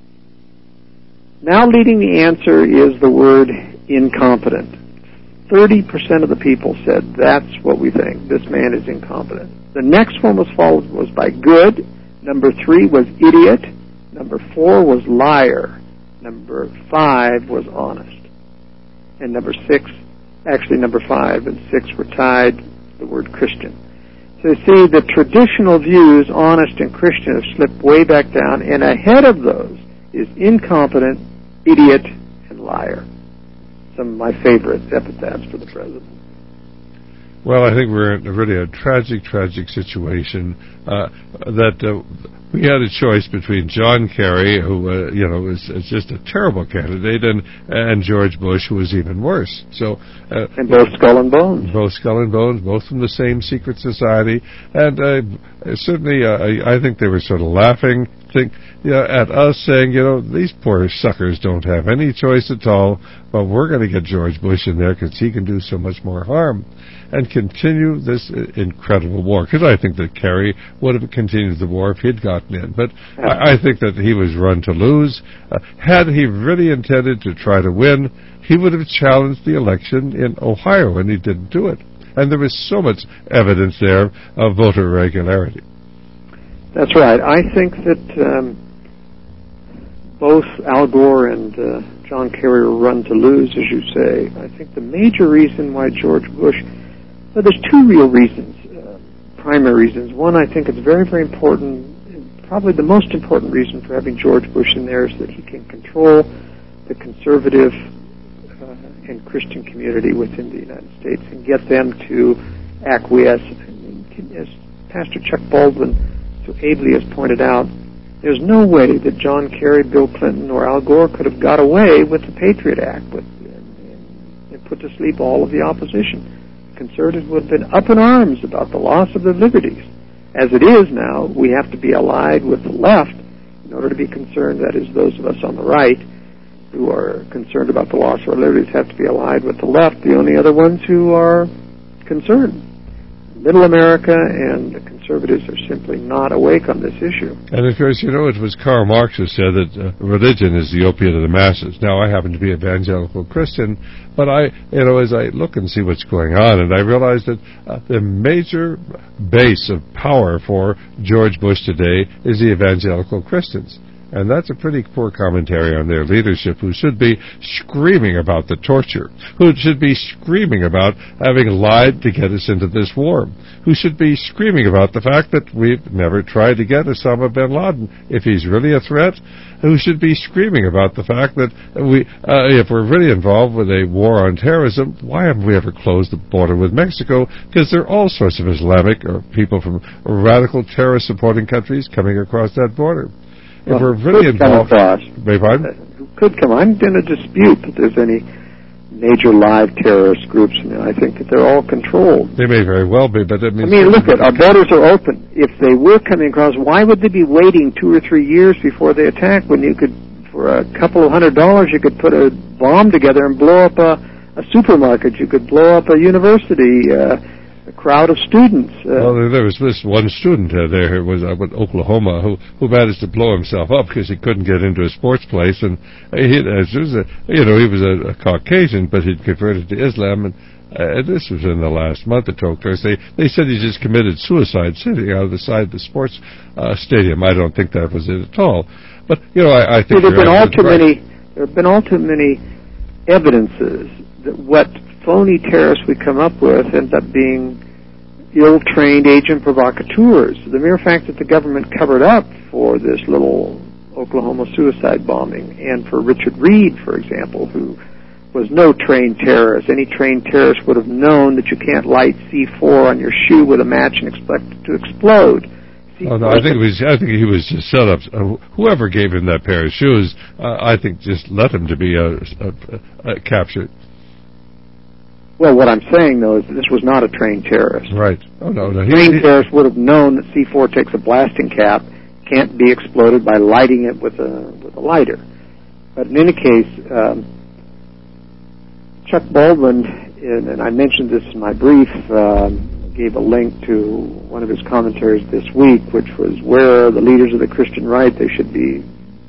Now leading the answer is the word incompetent. thirty percent of the people said, that's what we think. This man is incompetent. The next one was followed was by good. Number three was idiot. Number four was liar. Number five was honest. And number six, actually number five and six were tied, the word Christian. So you see the traditional views, honest and Christian, have slipped way back down, and ahead of those is incompetent, idiot, and liar. Some of my favorite epithets for the president. Well, I think we're in a really a tragic, tragic situation uh, that uh, we had a choice between John Kerry, who uh, you know is, is just a terrible candidate, and and George Bush, who was even worse. So uh, and both skull and bones, both skull and bones, both from the same secret society, and uh, certainly uh, I, I think they were sort of laughing. Think you know, at us saying, you know, these poor suckers don't have any choice at all, but we're going to get George Bush in there because he can do so much more harm and continue this incredible war. Because I think that Kerry would have continued the war if he'd gotten in. But I, I think that he was run to lose. Uh, had he really intended to try to win, he would have challenged the election in Ohio, and he didn't do it. And there was so much evidence there of voter irregularity. That's right. I think that um, both Al Gore and uh, John Kerry were run to lose, as you say. I think the major reason why George Bush, well, there's two real reasons, uh, primary reasons. One, I think it's very, very important, probably the most important reason for having George Bush in there is that he can control the conservative uh, and Christian community within the United States and get them to acquiesce. As Pastor Chuck Baldwin so ably has pointed out, there's no way that John Kerry, Bill Clinton, or Al Gore could have got away with the Patriot Act with, and, and put to sleep all of the opposition. Conservatives would have been up in arms about the loss of their liberties. As it is now, we have to be allied with the left in order to be concerned, that is, those of us on the right who are concerned about the loss of our liberties have to be allied with the left, the only other ones who are concerned. Middle America and the conservatives are simply not awake on this issue. And of course, you know, it was Karl Marx who said that uh, religion is the opiate of the masses. Now, I happen to be evangelical Christian, but I, you know, as I look and see what's going on, and I realize that uh, the major base of power for George Bush today is the evangelical Christians. And that's a pretty poor commentary on their leadership, who should be screaming about the torture, who should be screaming about having lied to get us into this war, who should be screaming about the fact that we've never tried to get Osama bin Laden, if he's really a threat, who should be screaming about the fact that we, uh, if we're really involved with a war on terrorism, why haven't we ever closed the border with Mexico? Because there are all sorts of Islamic or people from radical terrorist-supporting countries coming across that border. If well, we're really involved, beg pardon? Could come. I'm going to dispute that there's any major live terrorist groups. I mean, I think that they're all controlled. They may very well be, but it means... I mean, look at our borders are open. If they were coming across, why would they be waiting two or three years before they attack? When you could, for a couple of hundred dollars, you could put a bomb together and blow up a, a supermarket. You could blow up a university. Uh, A crowd of students. Uh, well, there was this one student uh, there who was uh, in Oklahoma who, who managed to blow himself up because he couldn't get into a sports place, and he, uh, was a, you know, he was a, a Caucasian, but he'd converted to Islam, and uh, this was in the last month or two. They they said he just committed suicide sitting out of the side of the sports uh, stadium. I don't think that was it at all. But you know, I, I think there have been all too right. many. There have been all too many evidences that what phony terrorists we come up with end up being ill-trained agent provocateurs. The mere fact that the government covered up for this little Oklahoma suicide bombing, and for Richard Reed, for example, who was no trained terrorist. Any trained terrorist would have known that you can't light C four on your shoe with a match and expect it to explode. Oh, no, I think it was. I think he was just set up. Uh, whoever gave him that pair of shoes, uh, I think, just let him to be uh, uh, uh, captured. Well, what I'm saying, though, is that this was not a trained terrorist. Right. Oh, no, no. A trained terrorist would have known that C four takes a blasting cap, can't be exploded by lighting it with a with a lighter. But in any case, um, Chuck Baldwin, and, and I mentioned this in my brief, um, gave a link to one of his commentaries this week, which was, where are the leaders of the Christian right? They should be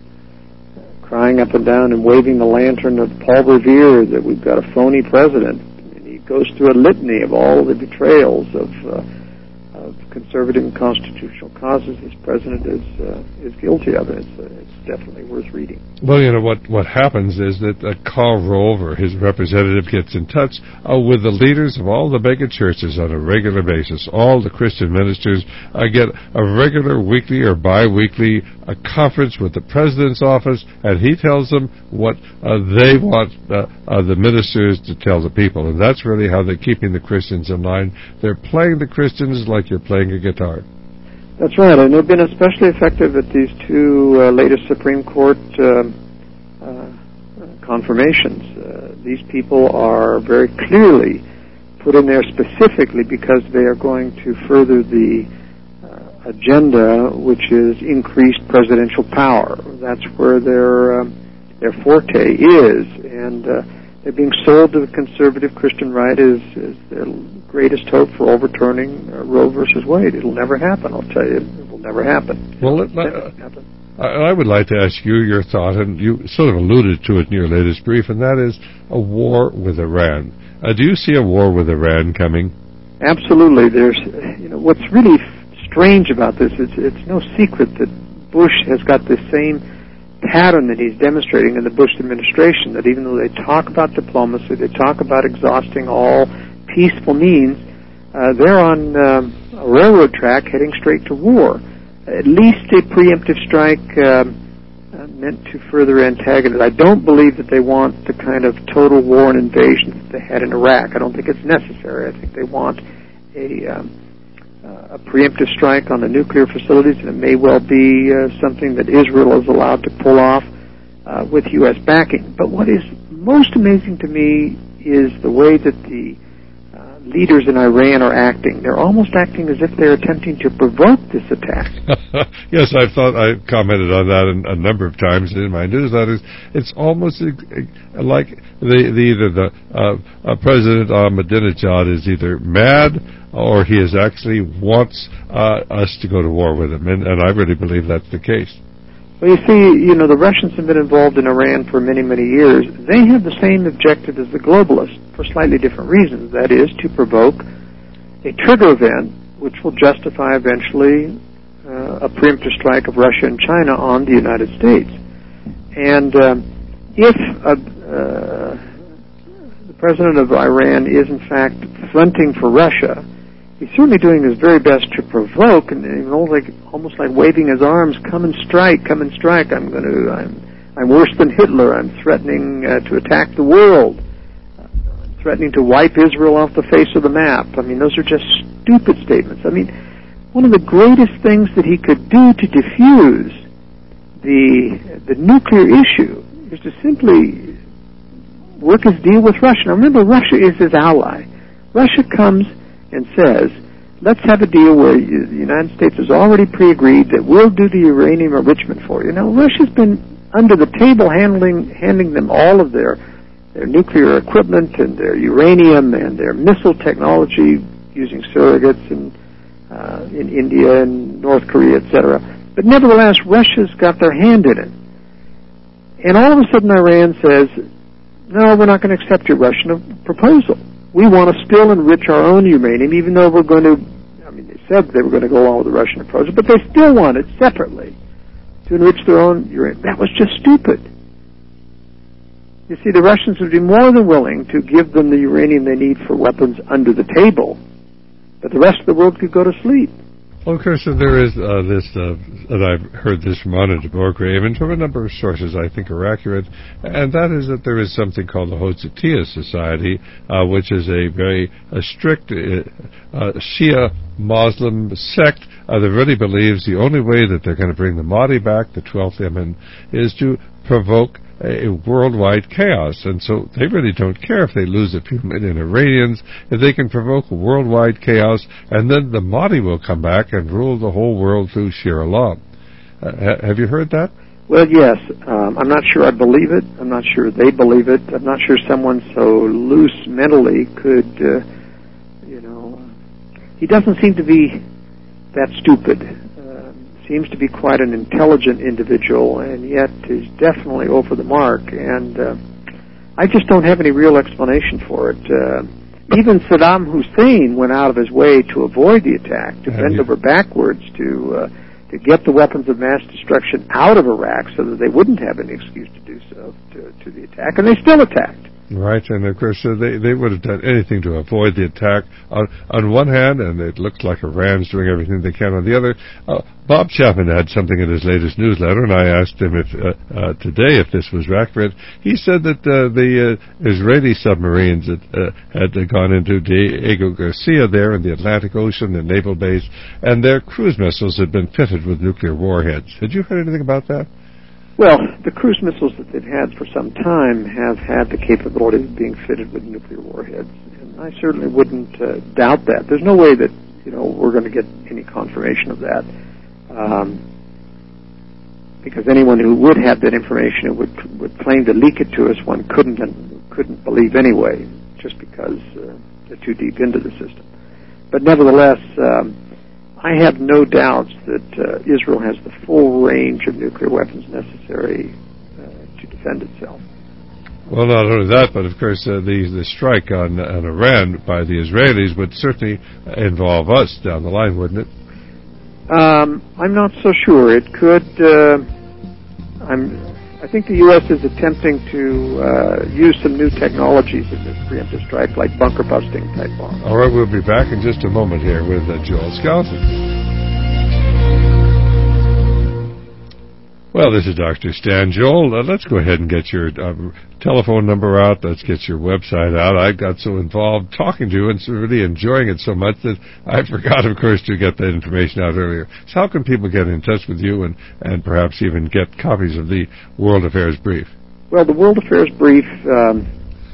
crying up and down and waving the lantern of Paul Revere that we've got a phony president. Goes through a litany of all the betrayals of, uh, of conservative and constitutional causes this president is uh, is guilty of. It's, uh, it's definitely worth reading. Well, you know, what, what happens is that uh, Karl Rove, or his representative, gets in touch uh, with the leaders of all the mega churches on a regular basis. All the Christian ministers uh, get a regular weekly or bi-weekly uh, conference with the president's office, and he tells them what uh, they want uh, uh, the ministers to tell the people. And that's really how they're keeping the Christians in line. They're playing the Christians like you're playing a guitar. That's right, and they've been especially effective at these two uh, latest Supreme Court uh, uh, confirmations. Uh, these people are very clearly put in there specifically because they are going to further the uh, agenda, which is increased presidential power. That's where their um, their forte is, and uh, they're being sold to the conservative Christian right as, as their greatest hope for overturning uh, Roe versus Wade. It'll never happen, I'll tell you. It will never happen. Well, it, uh, happen. I, I would like to ask you your thought, and you sort of alluded to it in your latest brief, and that is a war with Iran. Uh, do you see a war with Iran coming? Absolutely. There's, you know, what's really strange about this is it's no secret that Bush has got the same pattern that he's demonstrating in the Bush administration, that even though they talk about diplomacy, they talk about exhausting all peaceful means, uh, they're on um, a railroad track heading straight to war. At least a preemptive strike um, uh, meant to further antagonize. I don't believe that they want the kind of total war and invasion that they had in Iraq. I don't think it's necessary. I think they want a, um, uh, a preemptive strike on the nuclear facilities, and it may well be uh, something that Israel is allowed to pull off uh, with U S backing. But what is most amazing to me is the way that the leaders in Iran are acting. They're almost acting as if they're attempting to provoke this attack. Yes, I thought I commented on that a number of times in my newsletters. It's almost like the, the either the uh, uh, President Ahmadinejad is either mad or he is actually wants uh, us to go to war with him, and, and I really believe that's the case. Well, you see, you know, the Russians have been involved in Iran for many, many years. They have the same objective as the globalists for slightly different reasons. That is, to provoke a trigger event which will justify eventually uh, a preemptive strike of Russia and China on the United States. And um, if uh, uh, the president of Iran is, in fact, fronting for Russia, he's certainly doing his very best to provoke, and, and almost, like, almost like waving his arms, come and strike, come and strike. I'm going to, I'm, I'm worse than Hitler. I'm threatening uh, to attack the world. I'm threatening to wipe Israel off the face of the map. I mean, those are just stupid statements. I mean, one of the greatest things that he could do to diffuse the the nuclear issue is to simply work his deal with Russia. Now, remember, Russia is his ally. Russia comes and says, let's have a deal where you, the United States has already pre-agreed that we'll do the uranium enrichment for you. Now, Russia's been under the table handling handing them all of their their nuclear equipment and their uranium and their missile technology using surrogates in, uh, in India and North Korea, et cetera. But nevertheless, Russia's got their hand in it. And all of a sudden Iran says, no, we're not going to accept your Russian proposal. We want to still enrich our own uranium, even though we're going to, I mean, they said they were going to go along with the Russian approach, but they still want it separately to enrich their own uranium. That was just stupid. You see, the Russians would be more than willing to give them the uranium they need for weapons under the table, but the rest of the world could go to sleep. Well, of course, there is uh, this, uh, and I've heard this from Anna de Borgrave, and from a number of sources I think are accurate, and that is that there is something called the Hodzatiya Society, uh, which is a very a strict uh, uh, Shia Muslim sect uh, that really believes the only way that they're going to bring the Mahdi back, the twelfth Imam, is to provoke a worldwide chaos. And so they really don't care if they lose a few million Iranians, if they can provoke a worldwide chaos, and then the Mahdi will come back and rule the whole world through sheer law. Uh, ha- have you heard that? Well, yes. Um, I'm not sure I believe it. I'm not sure they believe it. I'm not sure someone so loose mentally could, uh, you know, he doesn't seem to be that stupid. Seems to be quite an intelligent individual, and yet is definitely over the mark. And uh, I just don't have any real explanation for it. Uh, even Saddam Hussein went out of his way to avoid the attack, to bend over backwards to uh, to get the weapons of mass destruction out of Iraq so that they wouldn't have any excuse to do so to, to the attack, and they still attacked. Right, and of course uh, they they would have done anything to avoid the attack. On on one hand, and it looks like Iran's doing everything they can. On the other, uh, Bob Chapman had something in his latest newsletter, and I asked him if uh, uh, today if this was accurate. He said that uh, the uh, Israeli submarines that uh, had uh, gone into Diego Garcia there in the Atlantic Ocean, the naval base, and their cruise missiles had been fitted with nuclear warheads. Had you heard anything about that? Well, the cruise missiles that they've had for some time have had the capability of being fitted with nuclear warheads, and I certainly wouldn't uh, doubt that. There's no way that, you know, we're going to get any confirmation of that, um, because anyone who would have that information and would would claim to leak it to us, one couldn't and couldn't believe anyway, just because uh, they're too deep into the system. But nevertheless, um, I have no doubts that uh, Israel has the full range of nuclear weapons necessary uh, to defend itself. Well, not only that, but of course uh, the the strike on, on Iran by the Israelis would certainly involve us down the line, wouldn't it? Um, I'm not so sure. It could. Uh, I'm. I think the U S is attempting to uh, use some new technologies in this preemptive strike, like bunker busting type bombs. All right, we'll be back in just a moment here with uh, Joel Skousen. Well, this is Doctor Stan. Joel, uh, let's go ahead and get your uh, telephone number out. Let's get your website out. I got so involved talking to you and so really enjoying it so much that I forgot, of course, to get that information out earlier. So how can people get in touch with you and, and perhaps even get copies of the World Affairs Brief? Well, the World Affairs Brief um,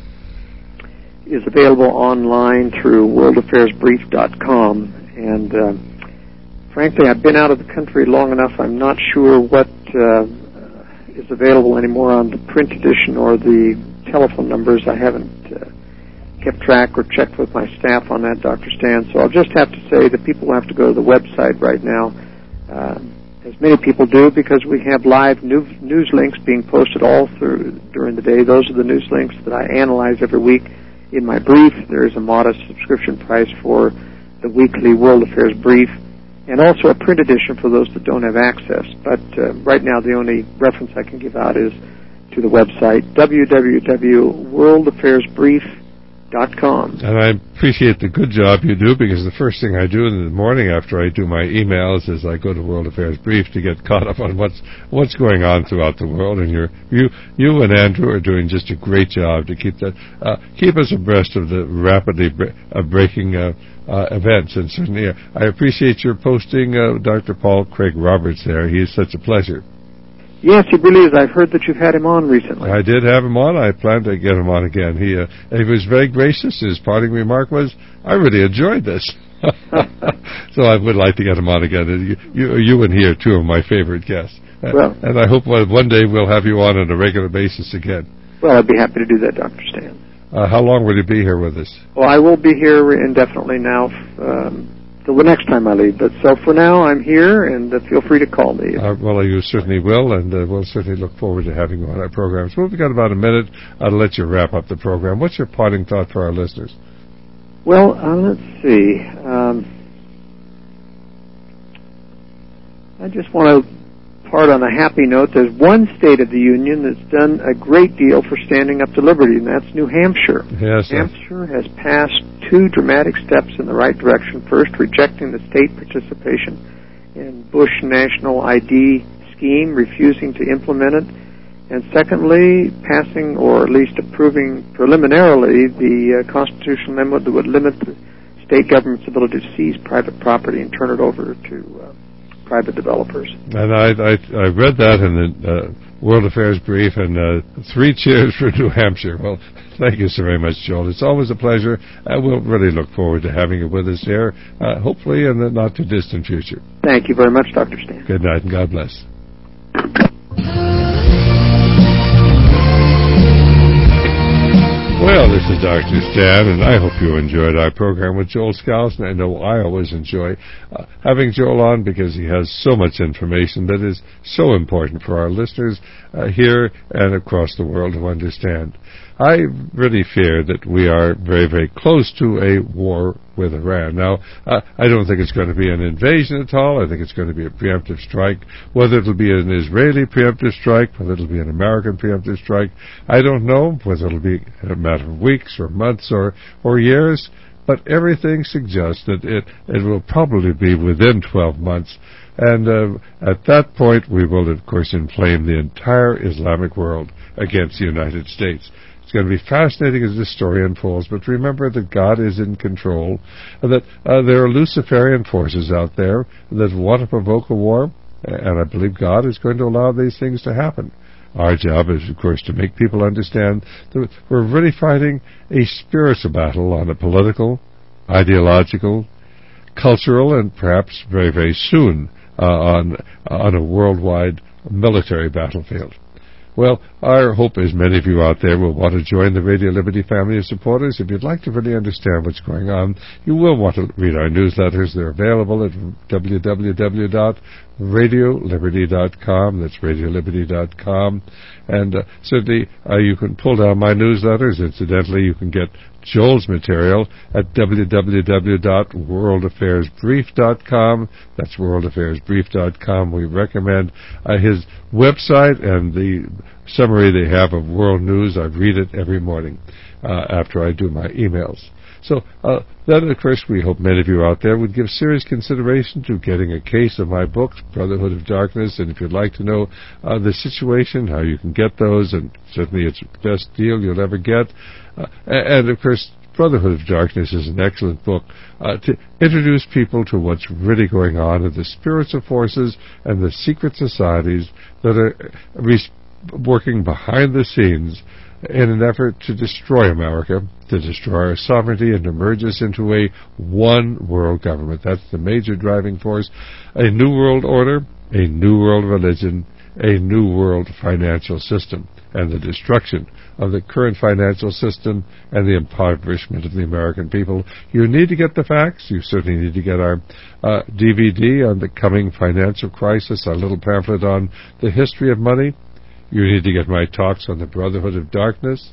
is available online through world affairs brief dot com, and um, frankly, I've been out of the country long enough. I'm not sure what uh, is available anymore on the print edition or the telephone numbers. I haven't uh, kept track or checked with my staff on that, Doctor Stan. So I'll just have to say that people have to go to the website right now, uh, as many people do, because we have live new, news links being posted all through during the day. Those are the news links that I analyze every week in my brief. There is a modest subscription price for the weekly World Affairs Brief, and also a print edition for those that don't have access. But uh, right now the only reference I can give out is to the website, w w w dot world affairs brief dot com. And I appreciate the good job you do, because the first thing I do in the morning after I do my emails is I go to World Affairs Brief to get caught up on what's what's going on throughout the world. And you're, you you and Andrew are doing just a great job to keep that uh, keep us abreast of the rapidly bre- uh, breaking uh, uh, events. And certainly uh, I appreciate your posting uh, Doctor Paul Craig Roberts there. He is such a pleasure. Yes, he really is. I've heard that you've had him on recently. I did have him on. I plan to get him on again. He uh, he was very gracious. His parting remark was, "I really enjoyed this." So I would like to get him on again. You, you, you and he are two of my favorite guests. Well, and I hope one day we'll have you on on a regular basis again. Well, I'd be happy to do that, Doctor Stan. Uh, how long will you be here with us? Well, I will be here indefinitely now, um, till the next time I leave. But so for now, I'm here, and uh, feel free to call me. Uh, well, you certainly will, and uh, we'll certainly look forward to having you on our program. So we've got about a minute. I'll let you wrap up the program. What's your parting thought for our listeners? Well, uh, let's see. Um, I just want to part on a happy note. There's one state of the Union that's done a great deal for standing up to liberty, and that's New Hampshire. Yes, New Hampshire has passed two dramatic steps in the right direction. First, rejecting the state participation in Bush National I D scheme, refusing to implement it. And secondly, passing, or at least approving preliminarily, the uh, constitutional amendment that would limit the state government's ability to seize private property and turn it over to uh, private developers. And I, I, I read that in the uh, World Affairs Brief, and uh, three cheers for New Hampshire. Well, thank you so very much, Joel. It's always a pleasure. I will really look forward to having you with us here, uh, hopefully in the not-too-distant future. Thank you very much, Doctor Stan. Good night, and God bless. Well, this This is Doctor Stan, and I hope you enjoyed our program with Joel Skousen. I know I always enjoy uh, having Joel on because he has so much information that is so important for our listeners uh, here and across the world to understand. I really fear that we are very, very close to a war with Iran. Now, uh, I don't think it's going to be an invasion at all. I think it's going to be a preemptive strike. Whether it'll be an Israeli preemptive strike, whether it'll be an American preemptive strike, I don't know. Whether it'll be a matter of weeks or months or, or years, but everything suggests that it, it will probably be within twelve months. And uh, at that point, we will, of course, inflame the entire Islamic world against the United States. It's going to be fascinating as this story unfolds, but remember that God is in control, and that uh, there are Luciferian forces out there that want to provoke a war, and I believe God is going to allow these things to happen. Our job is, of course, to make people understand that we're really fighting a spiritual battle on a political, ideological, cultural, and perhaps very, very soon uh, on, on a worldwide military battlefield. Well, our hope is many of you out there will want to join the Radio Liberty family of supporters. If you'd like to really understand what's going on, you will want to read our newsletters. They're available at w w w dot radio liberty dot com. That's radio liberty dot com. And uh, certainly uh, you can pull down my newsletters. Incidentally, you can get Joel's material at w w w dot world affairs brief dot com. That's world affairs brief dot com. We recommend uh, his website and the summary they have of world news. I read it every morning uh, after I do my emails. So uh, then, of course, we hope many of you out there would give serious consideration to getting a case of my book, Brotherhood of Darkness. And if you'd like to know uh, the situation, how you can get those, and certainly it's the best deal you'll ever get. Uh, and, of course, Brotherhood of Darkness is an excellent book uh, to introduce people to what's really going on in the spiritual forces and the secret societies that are re- working behind the scenes in an effort to destroy America, to destroy our sovereignty, and to merge us into a one world government. That's the major driving force. A new world order, a new world religion, a new world financial system, and the destruction of the current financial system and the impoverishment of the American people. You need to get the facts. You certainly need to get our uh, D V D on the coming financial crisis, our little pamphlet on the history of money. You need to get my talks on the Brotherhood of Darkness,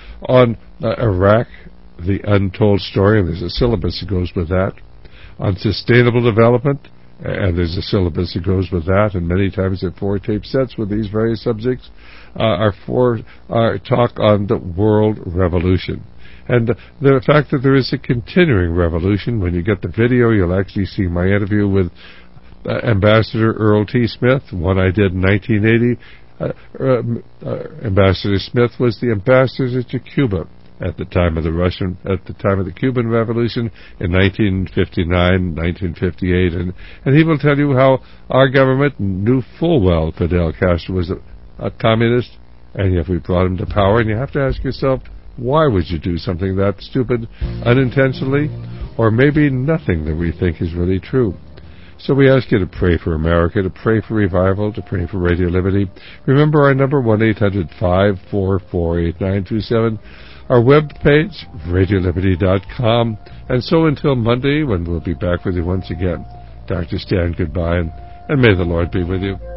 on uh, Iraq, the untold story, and there's a syllabus that goes with that, on sustainable development, and there's a syllabus that goes with that, and many times there are four tape sets with these various subjects. Uh, our four our talk on the world revolution. And uh, the fact that there is a continuing revolution. When you get the video, you'll actually see my interview with uh, Ambassador Earl T. Smith, one I did in nineteen eighty. Uh, uh, uh, Ambassador Smith was the ambassador to Cuba at the time of the Russian, at the time of the Cuban Revolution in nineteen fifty-nine, nineteen fifty-eight, and and he will tell you how our government knew full well Fidel Castro was a, a communist, and yet we brought him to power. And you have to ask yourself, why would you do something that stupid unintentionally, or maybe nothing that we think is really true? So we ask you to pray for America, to pray for revival, to pray for Radio Liberty. Remember our number, one eight hundred five four four eight nine two seven. Our web page, radio liberty dot com. And so until Monday, when we'll be back with you once again, Doctor Stan, goodbye, and, and may the Lord be with you.